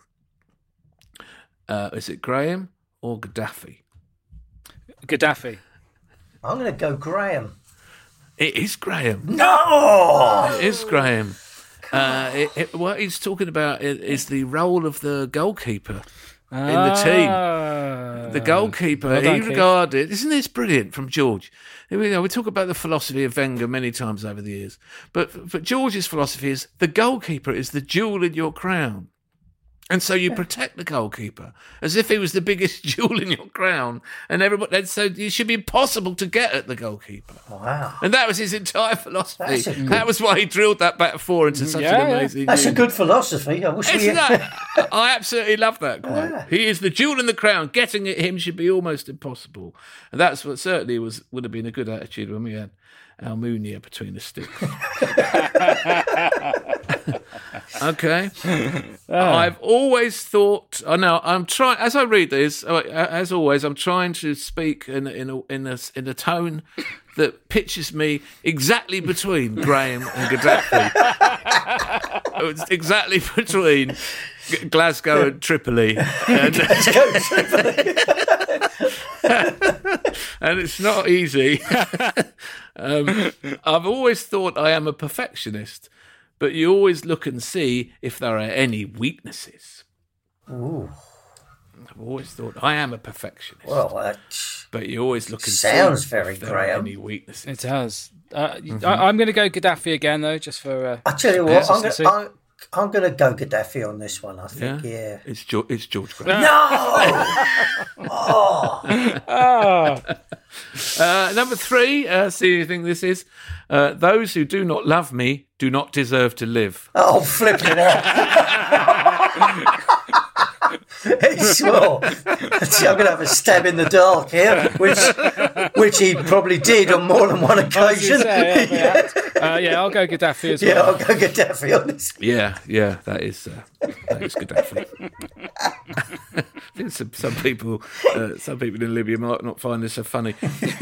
Is it Graham or Gaddafi? Gaddafi. I'm going to go Graham. It is Graham. No! It is Graham. What he's talking about is the role of the goalkeeper in the team. The goalkeeper, he regarded... Isn't this brilliant from George? We talk about the philosophy of Wenger many times over the years, but George's philosophy is the goalkeeper is the jewel in your crown. And so you protect the goalkeeper as if he was the biggest jewel in your crown. And so it should be impossible to get at the goalkeeper. Wow. And that was his entire philosophy. That was why he drilled that back four into such an amazing That's a good philosophy. I absolutely love that quote. Yeah. He is the jewel in the crown. Getting at him should be almost impossible. And that's what certainly would have been a good attitude when we had Almunia between the sticks. Okay. I've always thought. I'm trying. As I read this, as always, I'm trying to speak in a tone that pitches me exactly between Graham and Gaddafi. It's exactly between Glasgow and Tripoli. And it's not easy. I've always thought I am a perfectionist. But you always look and see if there are any weaknesses. Ooh. I've always thought I am a perfectionist. Well, but you always look and sounds see very if there are Graham. any weaknesses. It does. I'm going to go Gaddafi again, though, just for. I tell you what, I'm going to go Gaddafi on this one. I think, yeah. It's George Graham. No. Number 3. See, you think this is those who do not love me do not deserve to live. Oh, flip it out. Sure. I'm going to have a stab in the dark here, which he probably did on more than one occasion. I'll go Gaddafi as well. Yeah, I'll go Gaddafi on this. Yeah, that is Gaddafi. I think some people in Libya might not find this so funny.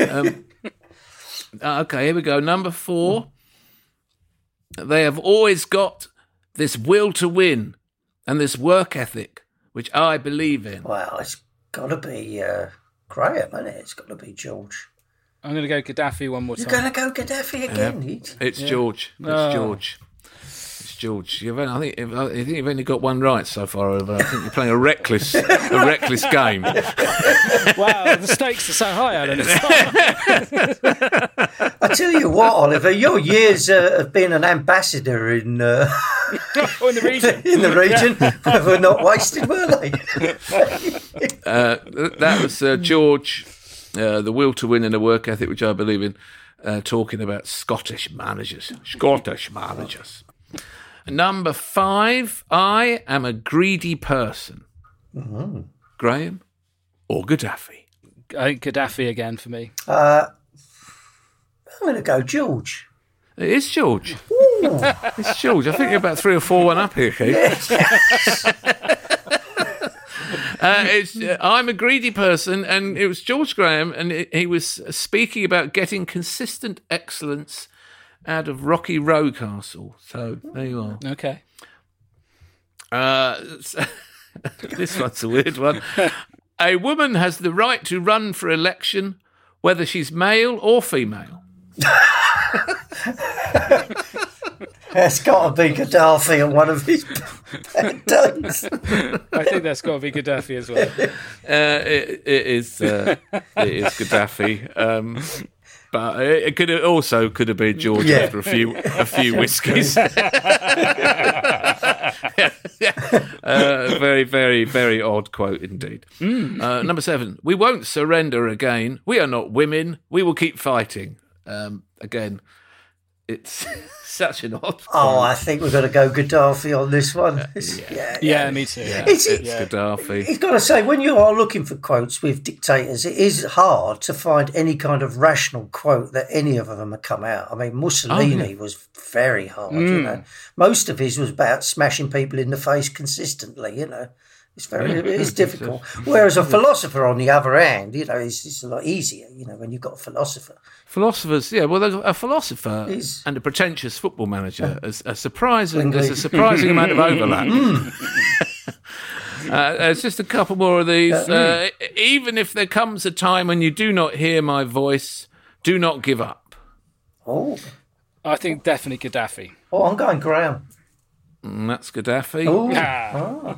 Okay, here we go. Number 4. They have always got this will to win and this work ethic, which I believe in. Well, it's got to be Graham, isn't it? It's got to be George. I'm going to go Gaddafi one more time. You're going to go Gaddafi again? Yeah. It's George. It's George. It's George. I think you've only got one right so far. Over. I think you're playing a reckless game. Wow, the stakes are so high, Alan. I tell you what, Oliver, your years of being an ambassador in the region were not wasted, were they? That was George, the will to win and the work ethic, which I believe in, talking about Scottish managers. Number 5, I am a greedy person. Mm-hmm. Graham or Gaddafi? I think Gaddafi again for me. I'm going to go George. It is George. Ooh. It's George. I think you're about 3 or 4 1 up here, Keith. Yes. I'm a greedy person, and it was George Graham, and he was speaking about getting consistent excellence out of Rocky Rocastle. So there you are. Okay. This one's a weird one. A woman has the right to run for election, whether she's male or female. That's got to be Gaddafi on one of his bad days. I think that's got to be Gaddafi as well. It is Gaddafi. But it could have been George after a few whiskies. Very, very, very odd quote indeed. Number 7. We won't surrender again. We are not women. We will keep fighting. Again, it's such an odd quote. Oh, I think we've got to go Gaddafi on this one. Yeah, me too. Yeah. It's Gaddafi. He's got to say, when you are looking for quotes with dictators, it is hard to find any kind of rational quote that any of them have come out. I mean, Mussolini was very hard, you know. Most of his was about smashing people in the face consistently, you know. It's difficult. Whereas a philosopher, on the other hand, you know, it's a lot easier, you know, when you've got a philosopher. Philosophers, a philosopher and a pretentious football manager, there's a surprising amount of overlap. There's just a couple more of these. Even if there comes a time when you do not hear my voice, do not give up. Oh, I think definitely Gaddafi. Oh, I'm going Graham. That's Gaddafi.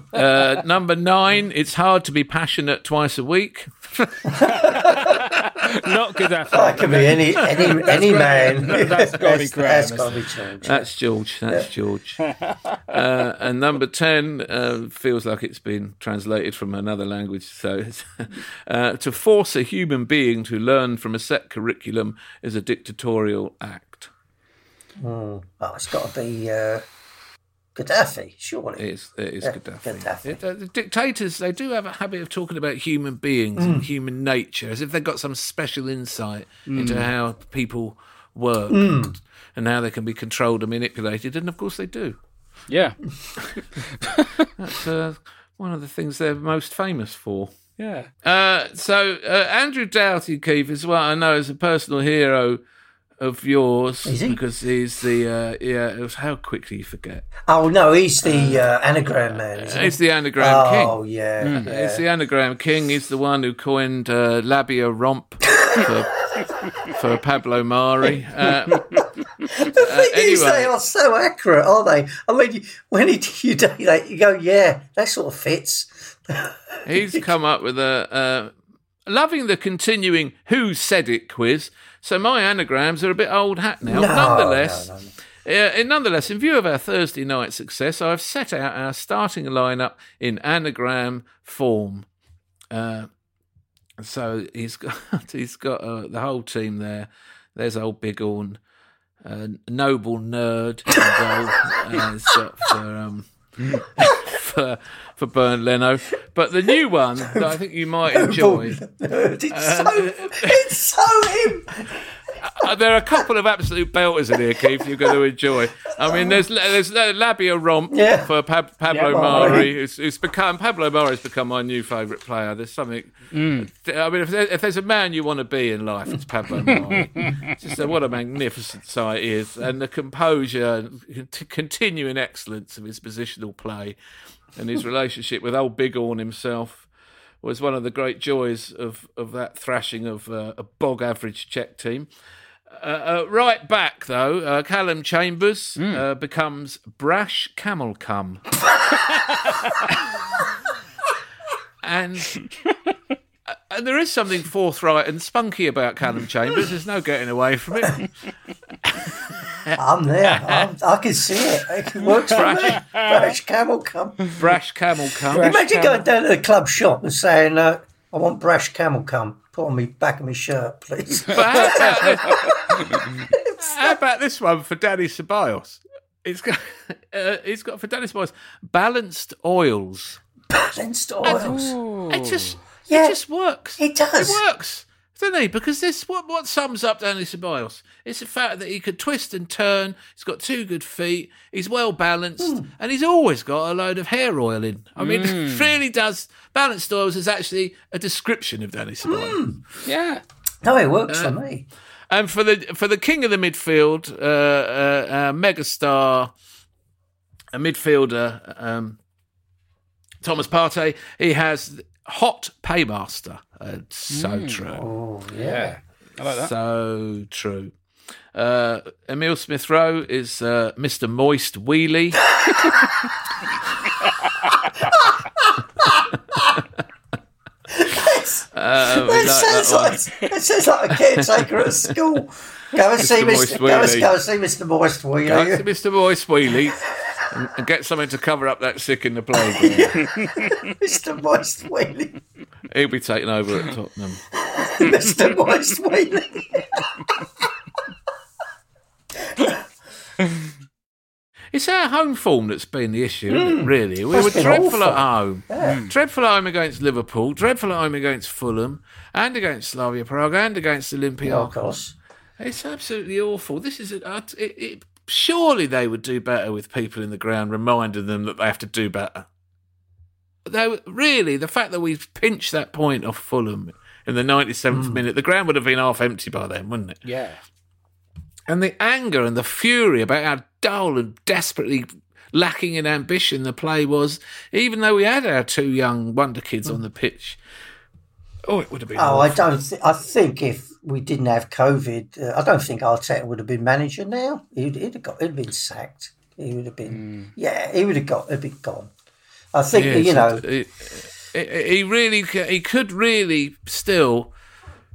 Number 9, it's hard to be passionate twice a week. Not Gaddafi. That could be any man. That's got to be Graham. That's got to be George. That's George. That's George. And number 10 feels like it's been translated from another language. So it's, to force a human being to learn from a set curriculum is a dictatorial act. Oh, it's got to be Gaddafi, surely. It is Gaddafi. Gaddafi. The dictators, they do have a habit of talking about human beings and human nature, as if they've got some special insight into how people work and how they can be controlled and manipulated, and of course they do. Yeah. That's one of the things they're most famous for. Yeah. So Andrew Doughty, Keith, is what I know is a personal hero of yours. Is he? Because he's the it was how quickly you forget. Oh no, he's the anagram man. Isn't he? He's the anagram king. Oh yeah, He's the anagram king. He's the one who coined labia romp for Pablo Mari. The thing is, they are so accurate, aren't they? I mean, when you do that, you go, yeah, that sort of fits. He's come up with loving the continuing Who Said It quiz. So my anagrams are a bit old hat now. Nonetheless, in view of our Thursday night success, I've set out our starting lineup in anagram form. So he's got the whole team there. There's old Bighorn, Noble Nerd, and he's got for Bernd Leno. But the new one that I think you might enjoy. It's so him. There are a couple of absolute belters in here, Keith, you're going to enjoy. I mean, there's Labia Romp for Pablo Mari, who's become my new favourite player. There's something. I mean, if there's a man you want to be in life, it's Pablo Mari. Just what a magnificent sight he is, and the composure, continuing excellence of his positional play, and his relationship with old Bighorn himself was one of the great joys of that thrashing of a bog-average Czech team. Right back, though, Callum Chambers becomes Brash Camel Cum. and there is something forthright and spunky about Callum Chambers. There's no getting away from it. I'm there. I can see it. It works for me. Brash Camel Cum. Brash Camel Cum. Imagine going down to the club shop and saying, I want Brash Camel Cum. Put on me back of my shirt, please. How about this one for Danny Ceballos? It's got for Danny Ceballos, balanced oils. Balanced oils. It just works. It does. It works. Doesn't he? Because this what sums up Danny Ceballos? It's the fact that he could twist and turn. He's got two good feet. He's well balanced, and he's always got a load of hair oil in. I mean, it really does. Balanced oils is actually a description of Danny Ceballos. Yeah. No, it works for me. And for the king of the midfield, megastar, a midfielder, Thomas Partey, he has hot paymaster. So true. Oh, yeah. I like that. So true. Emile Smith-Rowe is Mr. Moist Wheelie. That sounds like a caretaker at school. Go and see Mr. Moist Wheelie. Go and see Mr. Moist Wheelie and get something to cover up that sick in the playground. Mr. Moist Wheelie. He'll be taking over at Tottenham. Mr. Moist Wheelie. It's our home form that's been the issue, isn't it, really? We were dreadful at home. Yeah. Dreadful at home against Liverpool, dreadful at home against Fulham, and against Slavia Prague, and against Olympiacos. It's absolutely awful. This is surely they would do better with people in the ground reminding them that they have to do better. Really, the fact that we pinched that point off Fulham in the 97th minute, the ground would have been half empty by then, wouldn't it? Yeah. And the anger and the fury about how dull and desperately lacking in ambition the play was, even though we had our two young wonder kids on the pitch. It would have been awful. I think if we didn't have COVID, I don't think Arteta would have been manager now. He'd have been sacked. He would have been, he would have been gone. I think, he could really still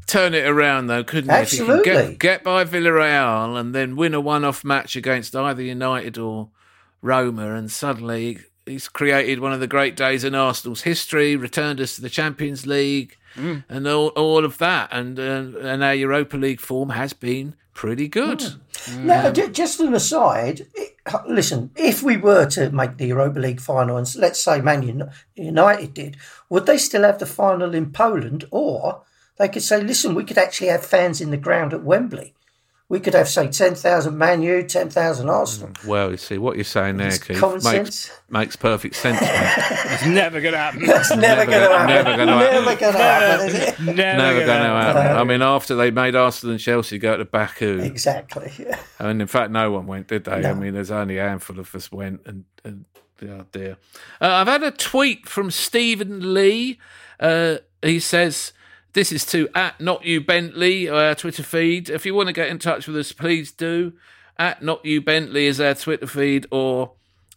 turn it around, though, couldn't he? Absolutely. If he can get by Villarreal and then win a one-off match against either United or Roma, and suddenly he's created one of the great days in Arsenal's history, returned us to the Champions League, and all of that. And our Europa League form has been pretty good. Now, just an aside, listen, if we were to make the Europa League final, and let's say Man United did, would they still have the final in Poland? Or they could say, listen, we could actually have fans in the ground at Wembley. We could have, say, 10,000 Man U, 10,000 Arsenal. Well, you see, what you're saying there, Keith, makes perfect sense, mate. It's never going to happen. That's never going to happen. Never going to happen. Never going to happen, is it? Never going to happen. I mean, after they made Arsenal and Chelsea go to Baku. Exactly. Yeah. And in fact, no one went, did they? No. I mean, there's only a handful of us went, and oh dear. I've had a tweet from Stephen Lee. He says, this is to @NotYouBentley, our Twitter feed. If you want to get in touch with us, please do. @NotYouBentley is our Twitter feed, or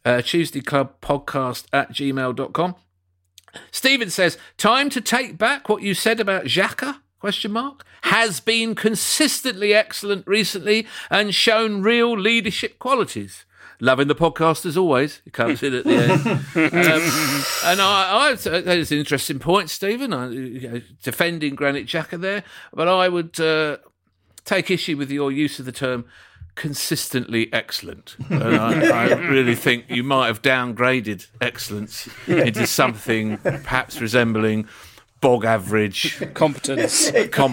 TuesdayClubPodcast@gmail.com. Stephen says, time to take back what you said about Xhaka? Has been consistently excellent recently and shown real leadership qualities. Loving the podcast as always. He comes in at the end. And that is an interesting point, Stephen. Defending Granit Xhaka there. But I would take issue with your use of the term consistently excellent. And I really think you might have downgraded excellence into something perhaps resembling bog average competence.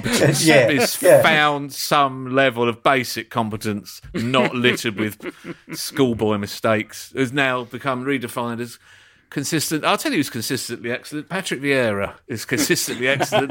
Found some level of basic competence, not littered with schoolboy mistakes, has now become redefined as consistent. I'll tell you who's consistently excellent. Patrick Vieira is consistently excellent.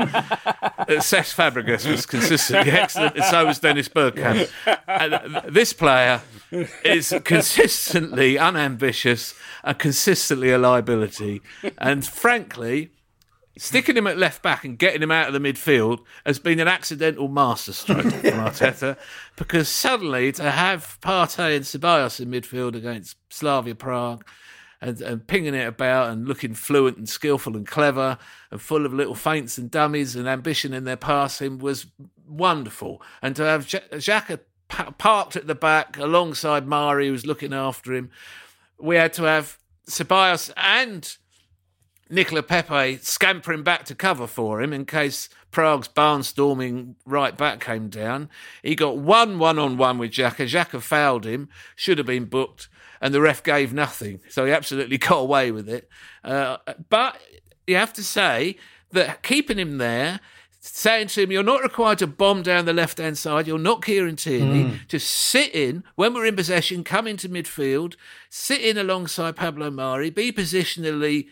Cesc Fabregas was consistently excellent, and so was Dennis Bergkamp. And this player is consistently unambitious and consistently a liability. And frankly, sticking him at left back and getting him out of the midfield has been an accidental masterstroke from Arteta, because suddenly to have Partey and Ceballos in midfield against Slavia Prague and pinging it about and looking fluent and skillful and clever and full of little feints and dummies and ambition in their passing was wonderful. And to have Xhaka parked at the back alongside Mari, who's looking after him, we had to have Ceballos and Nicola Pepe scampering back to cover for him in case Prague's barnstorming right back came down. He got one-on-one with Xhaka. Xhaka fouled him, should have been booked, and the ref gave nothing. So he absolutely got away with it. But you have to say that keeping him there, saying to him, you're not required to bomb down the left-hand side, you're not Kieran Tierney, just sit in, when we're in possession, come into midfield, sit in alongside Pablo Mari, be positionally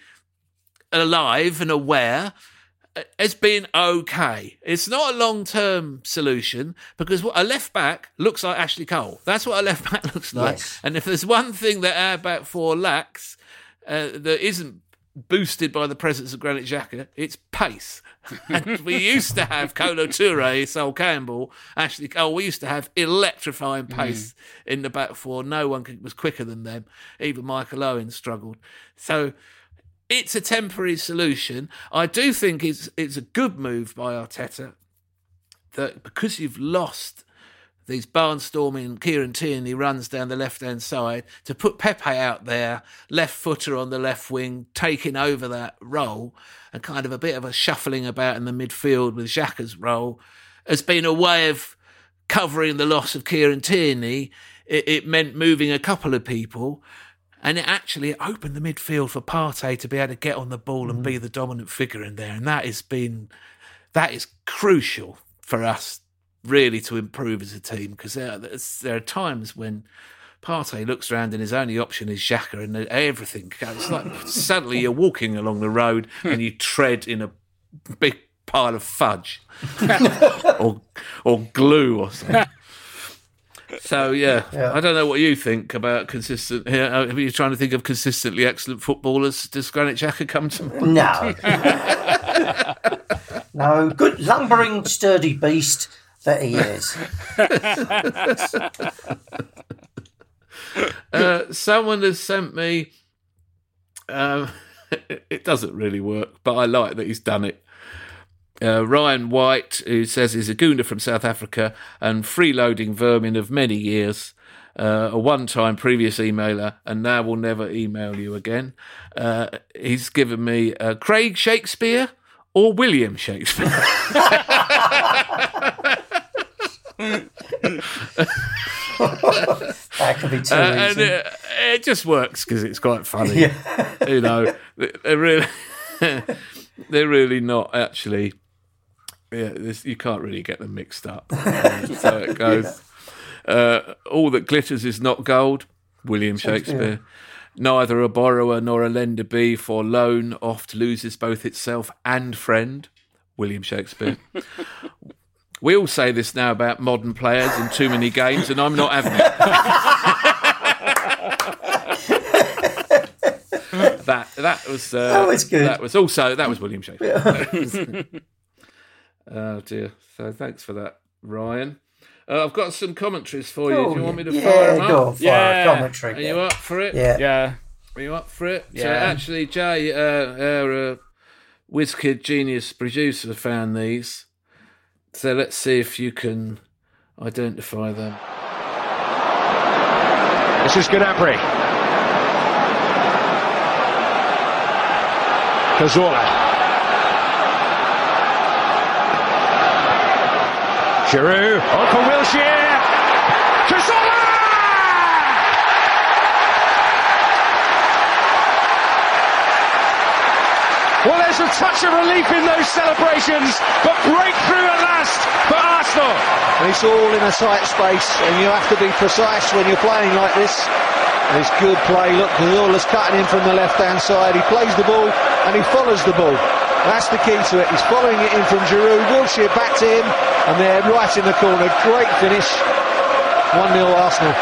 alive and aware, has been okay. It's not a long-term solution, because what a left-back looks like Ashley Cole. That's what a left-back looks like. Yes. And if there's one thing that our back four lacks that isn't boosted by the presence of Granit Xhaka, it's pace. And we used to have Kolo Touré, Sol Campbell, Ashley Cole. We used to have electrifying pace in the back four. No one was quicker than them. Even Michael Owen struggled. So it's a temporary solution. I do think it's a good move by Arteta that because you've lost these barnstorming Kieran Tierney runs down the left-hand side, to put Pepe out there, left footer on the left wing, taking over that role, and kind of a bit of a shuffling about in the midfield with Xhaka's role, has been a way of covering the loss of Kieran Tierney. It meant moving a couple of people, and it actually opened the midfield for Partey to be able to get on the ball and be the dominant figure in there. And that is crucial for us really to improve as a team, because there are times when Partey looks around and his only option is Xhaka, and everything goes. It's like suddenly you're walking along the road and you tread in a big pile of fudge or glue or something. So, yeah, I don't know what you think about consistent. Are you trying to think of consistently excellent footballers? Does Granit Xhaka come to mind? No. No, good lumbering, sturdy beast that he is. Someone has sent me, it doesn't really work, but I like that he's done it. Ryan White, who says he's a Gooner from South Africa and freeloading vermin of many years. A one-time previous emailer, and now will never email you again. He's given me Craig Shakespeare or William Shakespeare. That could be too easy. And it just works because it's quite funny. Yeah. You know, they're really not actually. Yeah, you can't really get them mixed up. So it goes. All that glitters is not gold, William Shakespeare. Neither a borrower nor a lender be, for loan oft loses both itself and friend, William Shakespeare. We all say this now about modern players and too many games, and I'm not having it. That was good. That was William Shakespeare. Yeah. Oh dear. So thanks for that, Ryan. I've got some commentaries for you. Do you want me to fire them up? Go on, fire commentary. Are you up for it? Yeah. Are you up for it? Yeah. So actually, Jay, our WizKid genius producer, found these. So let's see if you can identify them. This is Gnabry. Cazorla. Giroud, on for Wilshere, Cazorla! Well, there's a touch of relief in those celebrations, but breakthrough at last for Arsenal. It's all in a tight space, and you have to be precise when you're playing like this. It's good play. Look, Cazorla's cutting in from the left-hand side. He plays the ball, and he follows the ball. That's the key to it. He's following it in from Giroud. Wilshere back to him, and they're right in the corner. Great finish. 1-0 Arsenal.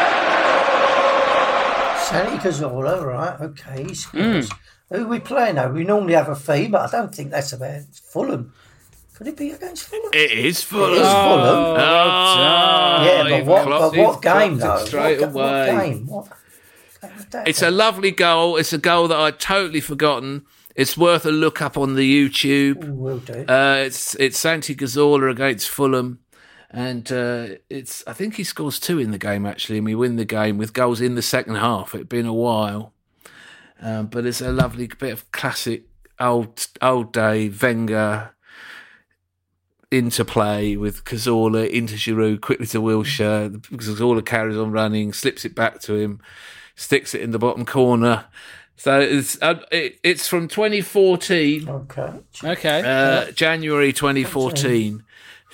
Santi Cazorla, right? Okay, he scores. Who are we playing now? We normally have a fee, but I don't think that's about Fulham. Could it be against Fulham? It is Fulham. It is Fulham. Yeah, but what game though? Straight away. What game? What game was that? It's a lovely goal. It's a goal that I'd totally forgotten. It's worth a look up on the YouTube. Ooh, will do. It's Santi Cazorla against Fulham, and I think he scores 2 in the game actually, and we win the game with goals in the second half. It'd been a while, but it's a lovely bit of classic old day Wenger interplay with Cazorla into Giroud, quickly to Wilshere. Cazorla carries on running, slips it back to him, sticks it in the bottom corner. So it's from 2014. Okay. January 2014.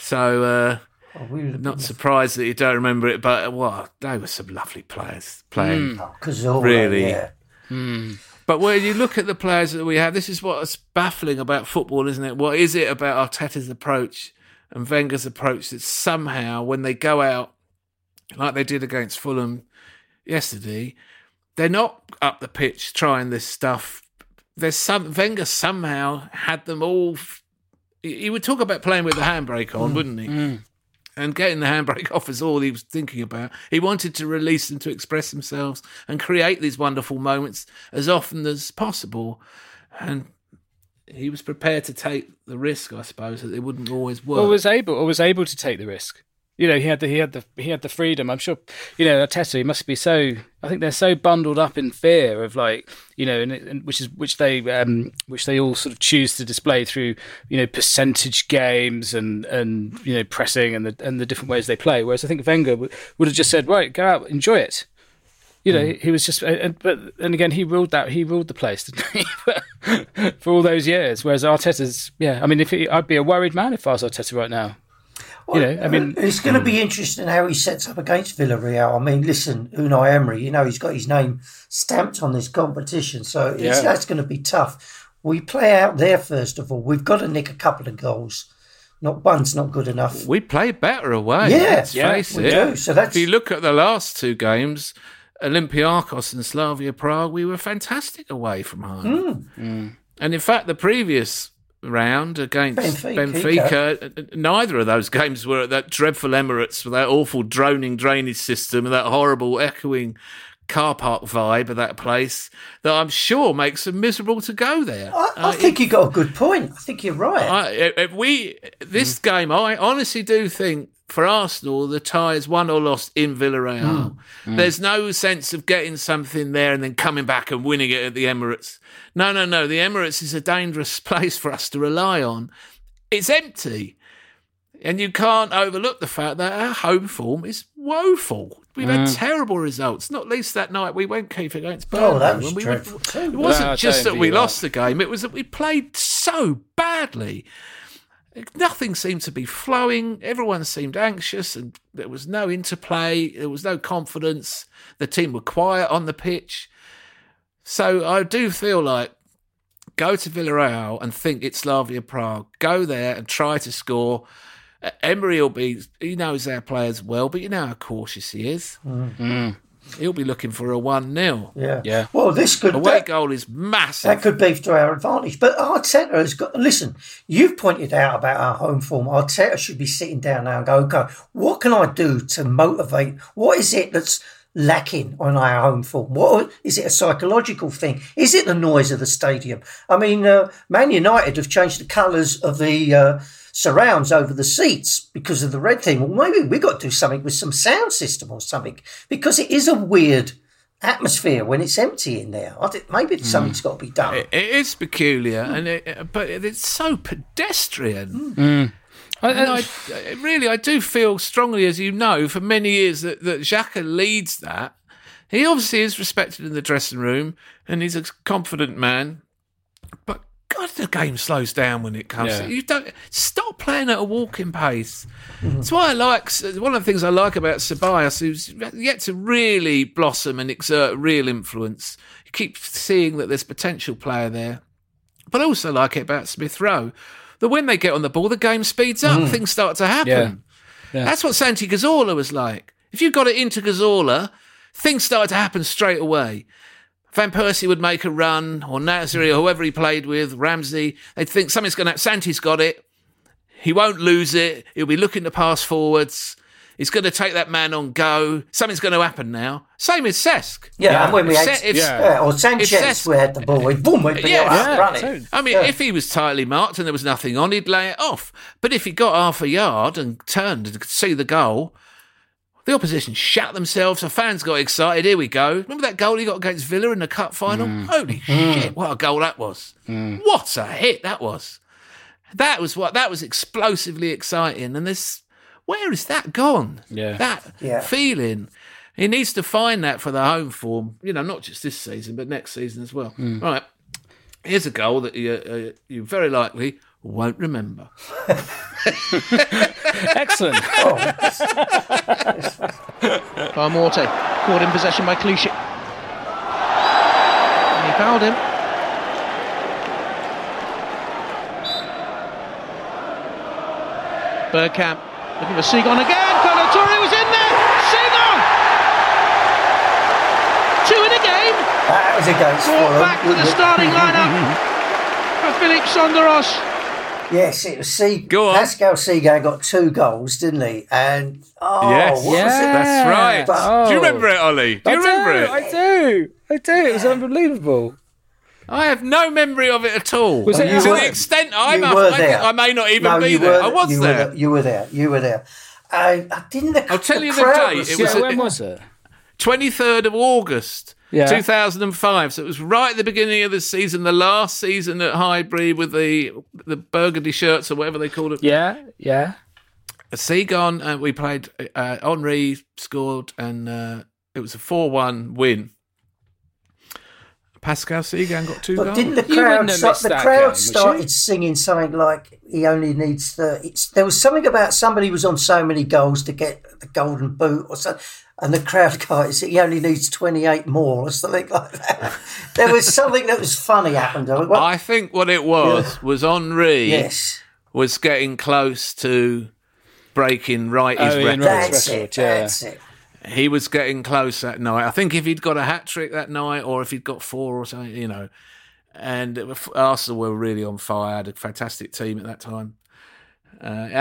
So not surprised that you don't remember it, but they were some lovely players playing. Cazorla, really. Yeah. But when you look at the players that we have, this is what's baffling about football, isn't it? What is it about Arteta's approach and Wenger's approach that somehow, when they go out, like they did against Fulham yesterday, they're not up the pitch trying this stuff. Wenger somehow had them all. He would talk about playing with the handbrake on, wouldn't he? And getting the handbrake off is all he was thinking about. He wanted to release them to express themselves and create these wonderful moments as often as possible. And he was prepared to take the risk, I suppose, that it wouldn't always work. Or was able to take the risk. You know, he had the freedom. I'm sure, Arteta, he must be so. I think they're so bundled up in fear of, like, and which they all sort of choose to display through, percentage games and pressing and the different ways they play. Whereas I think Wenger would have just said, right, go out, enjoy it. He was just, but again, he ruled the place, didn't he? for all those years. Whereas Arteta's, I'd be a worried man if I was Arteta right now. Well, it's going to be interesting how he sets up against Villarreal. I mean, listen, Unai Emery, he's got his name stamped on this competition, so that's going to be tough. We play out there first of all. We've got to nick a couple of goals. Not one's not good enough. We play better away. Let's face it. Do. So if you look at the last 2 games, Olympiacos and Slavia Prague, we were fantastic away from home. And in fact, the previous round against Benfica, neither of those games were at that dreadful Emirates with that awful droning drainage system and that horrible echoing car park vibe of that place that I'm sure makes them miserable to go there. I think you got a good point. I think you're right. This game, I honestly do think for Arsenal, the tie is won or lost in Villarreal. There's no sense of getting something there and then coming back and winning it at the Emirates. No. The Emirates is a dangerous place for us to rely on. It's empty. And you can't overlook the fact that our home form is woeful. We've had terrible results, not least that night we went Keith against Burnley. Oh, that was dreadful too. It wasn't just that we lost the game, it was that we played so badly. Nothing seemed to be flowing. Everyone seemed anxious and there was no interplay. There was no confidence. The team were quiet on the pitch. So I do feel like go to Villarreal and think it's Slavia Prague. Go there and try to score. Emery he knows our players well, but you know how cautious he is. He'll be looking for a 1-0. Yeah. Well, this could... Away goal is massive. That could be to our advantage. But Arteta has got... Listen, you've pointed out about our home form. Arteta should be sitting down now and go, okay, what can I do to motivate? What is it that's lacking on our home form? What is it, a psychological thing? Is it the noise of the stadium? I mean, Man United have changed the colours of the... surrounds over the seats because of the red thing. Well, maybe we got to do something with some sound system or something, because it is a weird atmosphere when it's empty in there. I think maybe something's got to be done. It is peculiar, but it's so pedestrian. I do feel strongly, as you know, for many years that Xhaka leads that. He obviously is respected in the dressing room and he's a confident man, but God, the game slows down when it comes. You don't stop playing at a walking pace. That's why one of the things I like about Ceballos, who's yet to really blossom and exert real influence. You keep seeing that there's potential player there, but I also like it about Smith Rowe that when they get on the ball, the game speeds up. Things start to happen. Yeah. That's what Santi Cazorla was like. If you got it into Cazorla, things started to happen straight away. Van Persie would make a run, or Nasri, or whoever he played with, Ramsey. They'd think something's going to happen. Santi's got it. He won't lose it. He'll be looking to pass forwards. He's going to take that man on go. Something's going to happen now. Same as Cesc. And when we or Sanchez, we had the ball, we'd be running. I mean, if he was tightly marked and there was nothing on, he'd lay it off. But if he got half a yard and turned and could see the goal, the opposition shut themselves. The fans got excited. Here we go. Remember that goal he got against Villa in the cup final? Holy shit, what a goal that was. What a hit that was. That was explosively exciting. And where is that gone? That feeling. He needs to find that for the home form. You know, not just this season, but next season as well. Right. Here's a goal that you very likely won't remember. Excellent. By Morte, caught in possession by Clichy. And he fouled him. Bergkamp looking for Segon again. Colo-Touré was in there. Segon! 2 in a game. That was against Brought back to the starting lineup for Philippe Sonderos. Yes, it was Pascal Segan got 2 goals, didn't he? And yes, that's right. Do you remember it, Ollie? Do you remember it? I do. It was unbelievable. I have no memory of it at all. Was it to the extent I may not even be there. I was there. You were there. I didn't. I'll tell you the date. When was it? 23rd of August. 2005. So it was right at the beginning of the season, the last season at Highbury with the burgundy shirts or whatever they called it. Yeah. Segon, we played, Henry scored, and it was a 4-1 win. Pascal Segan got 2 goals. But didn't the crowd started singing something like he only needs 30? There was something about somebody was on so many goals to get the golden boot or something. And the crowd guys, he only needs 28 more or something like that. There was something that was funny happened. I think what it was Henry was getting close to breaking Wrighty's record. That's it. He was getting close that night. I think if he'd got a hat-trick that night or if he'd got 4 or something, you know. And Arsenal were really on fire, had a fantastic team at that time.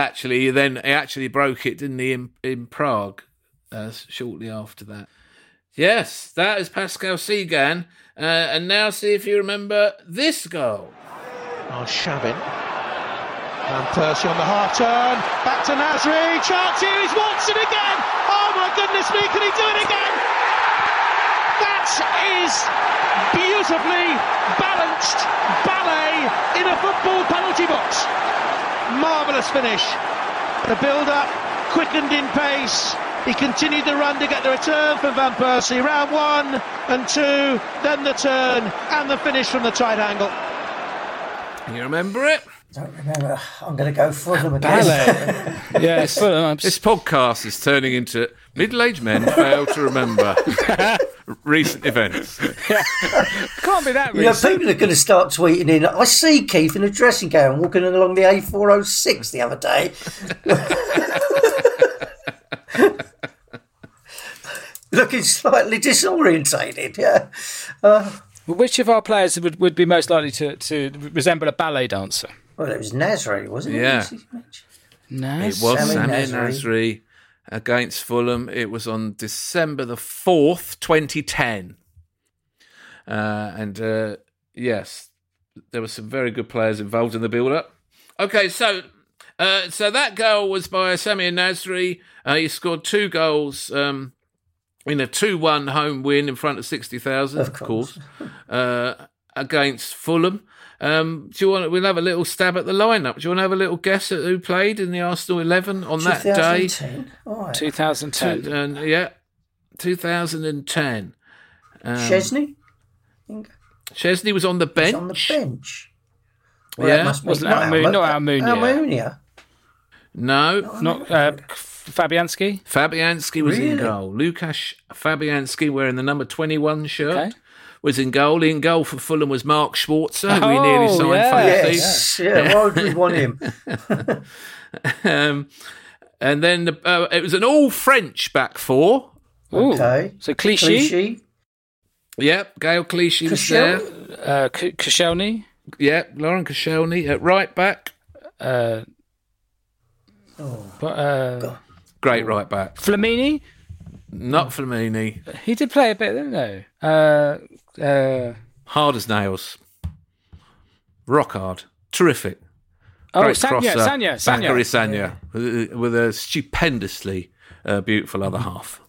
He actually broke it, didn't he, in Prague? Shortly after that. Yes, that is Pascal Segan. And now see if you remember this goal. Oh, Shavin. Van Persie on the half turn. Back to Nasri. Chance here is Watson again. Oh my goodness me, can he do it again? That is beautifully balanced ballet in a football penalty box. Marvellous finish. The build-up quickened in pace. He continued the run to get the return from Van Persie. Round 1 and 2, then the turn and the finish from the tight angle. You remember it? Don't remember. I'm going to go Fulham again. Yeah, it's Fulham. This podcast is turning into middle-aged men fail to remember recent events. Can't be that recent. People are going to start tweeting in. I see Keith in a dressing gown walking along the A406 the other day. Looking slightly disorientated, yeah. Which of our players would be most likely to resemble a ballet dancer? Well, it was Nasri, wasn't it? Yeah. Nice. It was Sammy Samir Nasri. Nasri against Fulham. It was on December the 4th, 2010. Yes, there were some very good players involved in the build-up. Okay, so that goal was by Samir Nasri. He scored 2 goals in a 2-1 home win in front of 60,000, of course, against Fulham. We'll have a little stab at the lineup. Do you want to have a little guess at who played in the Arsenal 11 on that day? 2010. 2010. Chesney? Chesney was on the bench. On the bench. Well, Yeah. must be Wasn't Almunia. Almunia. No. Not Fabianski? Fabianski was in Really? goal. Lukasz Fabianski, wearing the number 21 shirt, Okay. was in goal. In goal for Fulham was Mark Schwarzer, who we nearly signed for the season. Yes, why would we want him? And then it was an all-French back four. Ooh. Okay. So Clichy, Clichy. Yep, Gail Clichy was there. Koscielny, Yep, Lauren Koscielny at right back. Great right back. Flamini. Not Flamini. He did play a bit, didn't he? Hard as nails. Rock hard. Terrific. Oh, Great Sanya. Bakary Sanya, with a stupendously beautiful other half.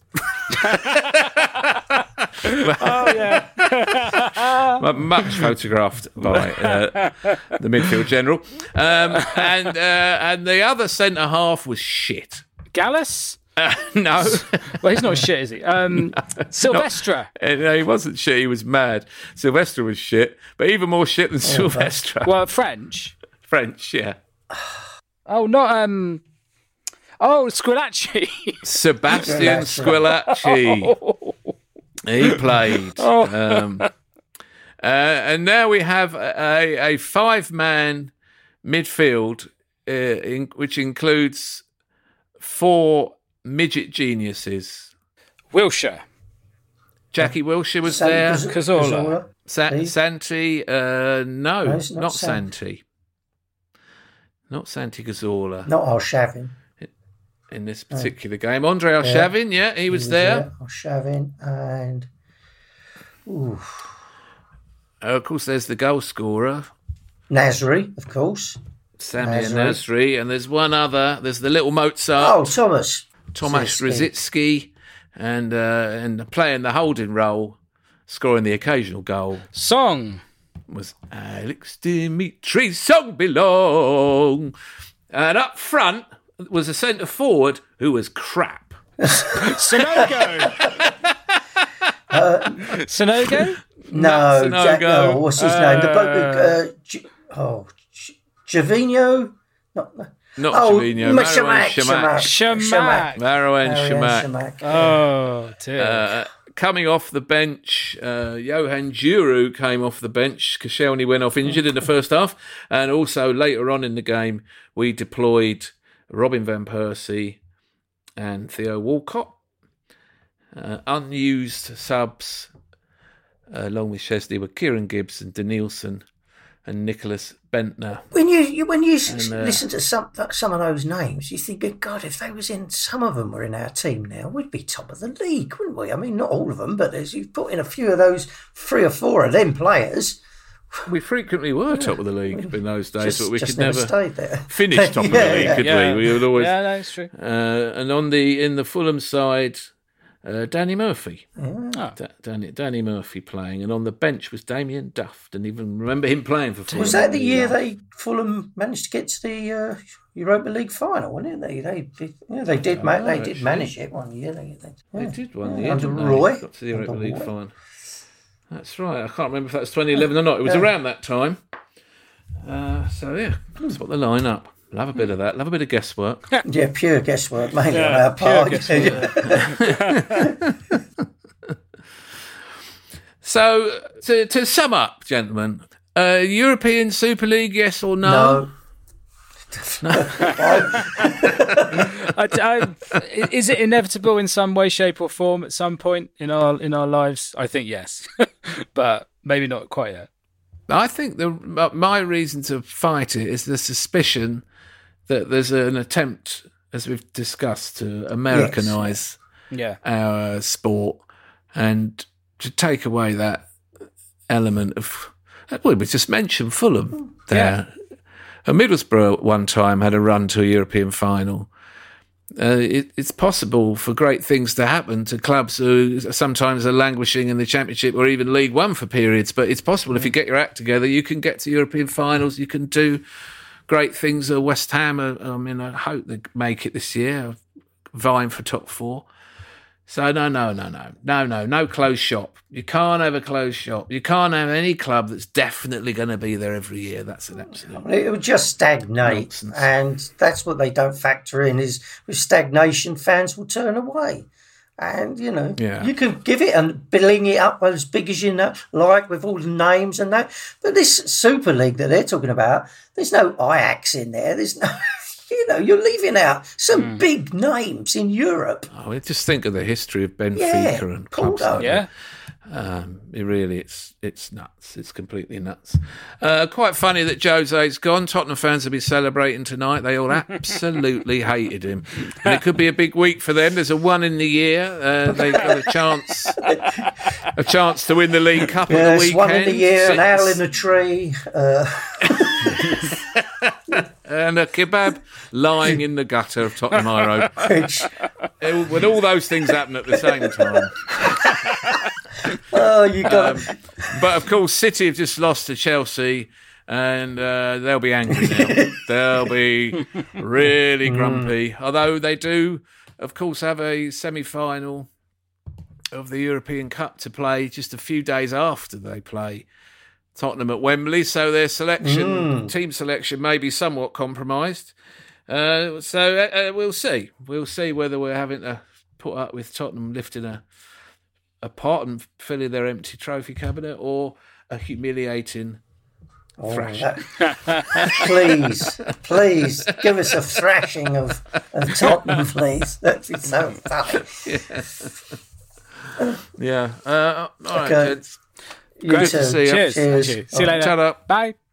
Oh, yeah. Much photographed by the midfield general. And the other centre half was shit. Gallus? No. Well, he's not shit, is he? Silvestre. No, he wasn't shit, he was mad. Silvestre was shit, but even more shit than Silvestre. Well, French. French, yeah. Oh, not Squillaci. Sebastian Squillaci. He played. And now we have a 5-man midfield, which includes 4 midget geniuses. Wilshire. Jackie Wilshire was there. Cazorla. Santi, no, it's not not Santi. Not Santi Cazorla Not Arshavin. in this particular game. Andre Arshavin, he was there. Arshavin and... Ooh. Of course, there's the goal scorer, Nasri, of course. Samir Nasri, and there's one other. There's the little Mozart. Oh, Thomas Rosicki, and playing the holding role, scoring the occasional goal, Song. was Alex Dimitri Song Belong. And up front was a centre forward who was crap. Sonogo. Sonogo? No, Sonogo. what's his name? The bloke Javinho? Not Javinho. Shamak. Marouane Chamakh. Oh, dear. Coming off the bench, Johan Djourou came off the bench. Koscielny went off injured in the first half. And also later on in the game, we deployed Robin Van Persie and Theo Walcott. Unused subs, along with Chesney, were Kieran Gibbs and Danielson. and Nicholas Bentner. When you listen to some of those names, you think, God, if they was in, some of them were in our team now, we'd be top of the league, wouldn't we? I mean, not all of them, but as you've put in a few of those, 3 or 4 of them players. We frequently were top of the league in those days, but we could never stayed there. Finish top of the league, could we? We would always. Yeah, that's true. And in the Fulham side, Danny Murphy. Danny Murphy playing, and on the bench was Damien Duff. Didn't even remember him playing for Fulham. Was that the year Fulham managed to get to the Europa League final, wasn't it? They did manage it one year. They did one year, under didn't Roy. They got to the Europa League final. That's right. I can't remember if that was 2011 or not. It was around that time. That's what the line-up. Love a bit of that. Love a bit of guesswork. Yeah, pure guesswork, mainly on our part. So, to sum up, gentlemen, European Super League, yes or no? No. Is it inevitable in some way, shape, or form at some point in our lives? I think yes, but maybe not quite yet. I think my reason to fight it is the suspicion that there's an attempt, as we've discussed, to Americanise our sport and to take away that element of. Well, we just mentioned Fulham there. Middlesbrough one time had a run to a European final. It's possible for great things to happen to clubs who sometimes are languishing in the Championship or even League One for periods, but it's possible if you get your act together, you can get to European finals, you can do great things. West Ham, I hope they make it this year, vying for top 4. So no closed shop. You can't have a closed shop. You can't have any club that's definitely going to be there every year. That's an absolute. It would just stagnate, nonsense. And that's what they don't factor in. Is with stagnation, fans will turn away, and you can give it and billing it up as big as like with all the names and that. But this Super League that they're talking about, there's no Ajax in there. There's no. You're leaving out some big names in Europe. Oh, just think of the history of Benfica and clubs like that. It's nuts. It's completely nuts. Quite funny that Jose's gone. Tottenham fans will be celebrating tonight. They all absolutely hated him. And it could be a big week for them. There's a one in the year. They've got a chance to win the League Cup on the weekend. One in the year, an owl in a tree. And a kebab lying in the gutter of Tottenham High Road. When all those things happen at the same time. You got but of course, City have just lost to Chelsea, and they'll be angry now. They'll be really grumpy. Although they do, of course, have a semi-final of the European Cup to play just a few days after they play Tottenham at Wembley, so their team selection may be somewhat compromised. We'll see. We'll see whether we're having to put up with Tottenham lifting a pot and filling their empty trophy cabinet, or a humiliating thrashing. Please give us a thrashing of Tottenham, please. That'd be so funny. All right, gents. Great to see you. Cheers. See you later. Shut up. Bye.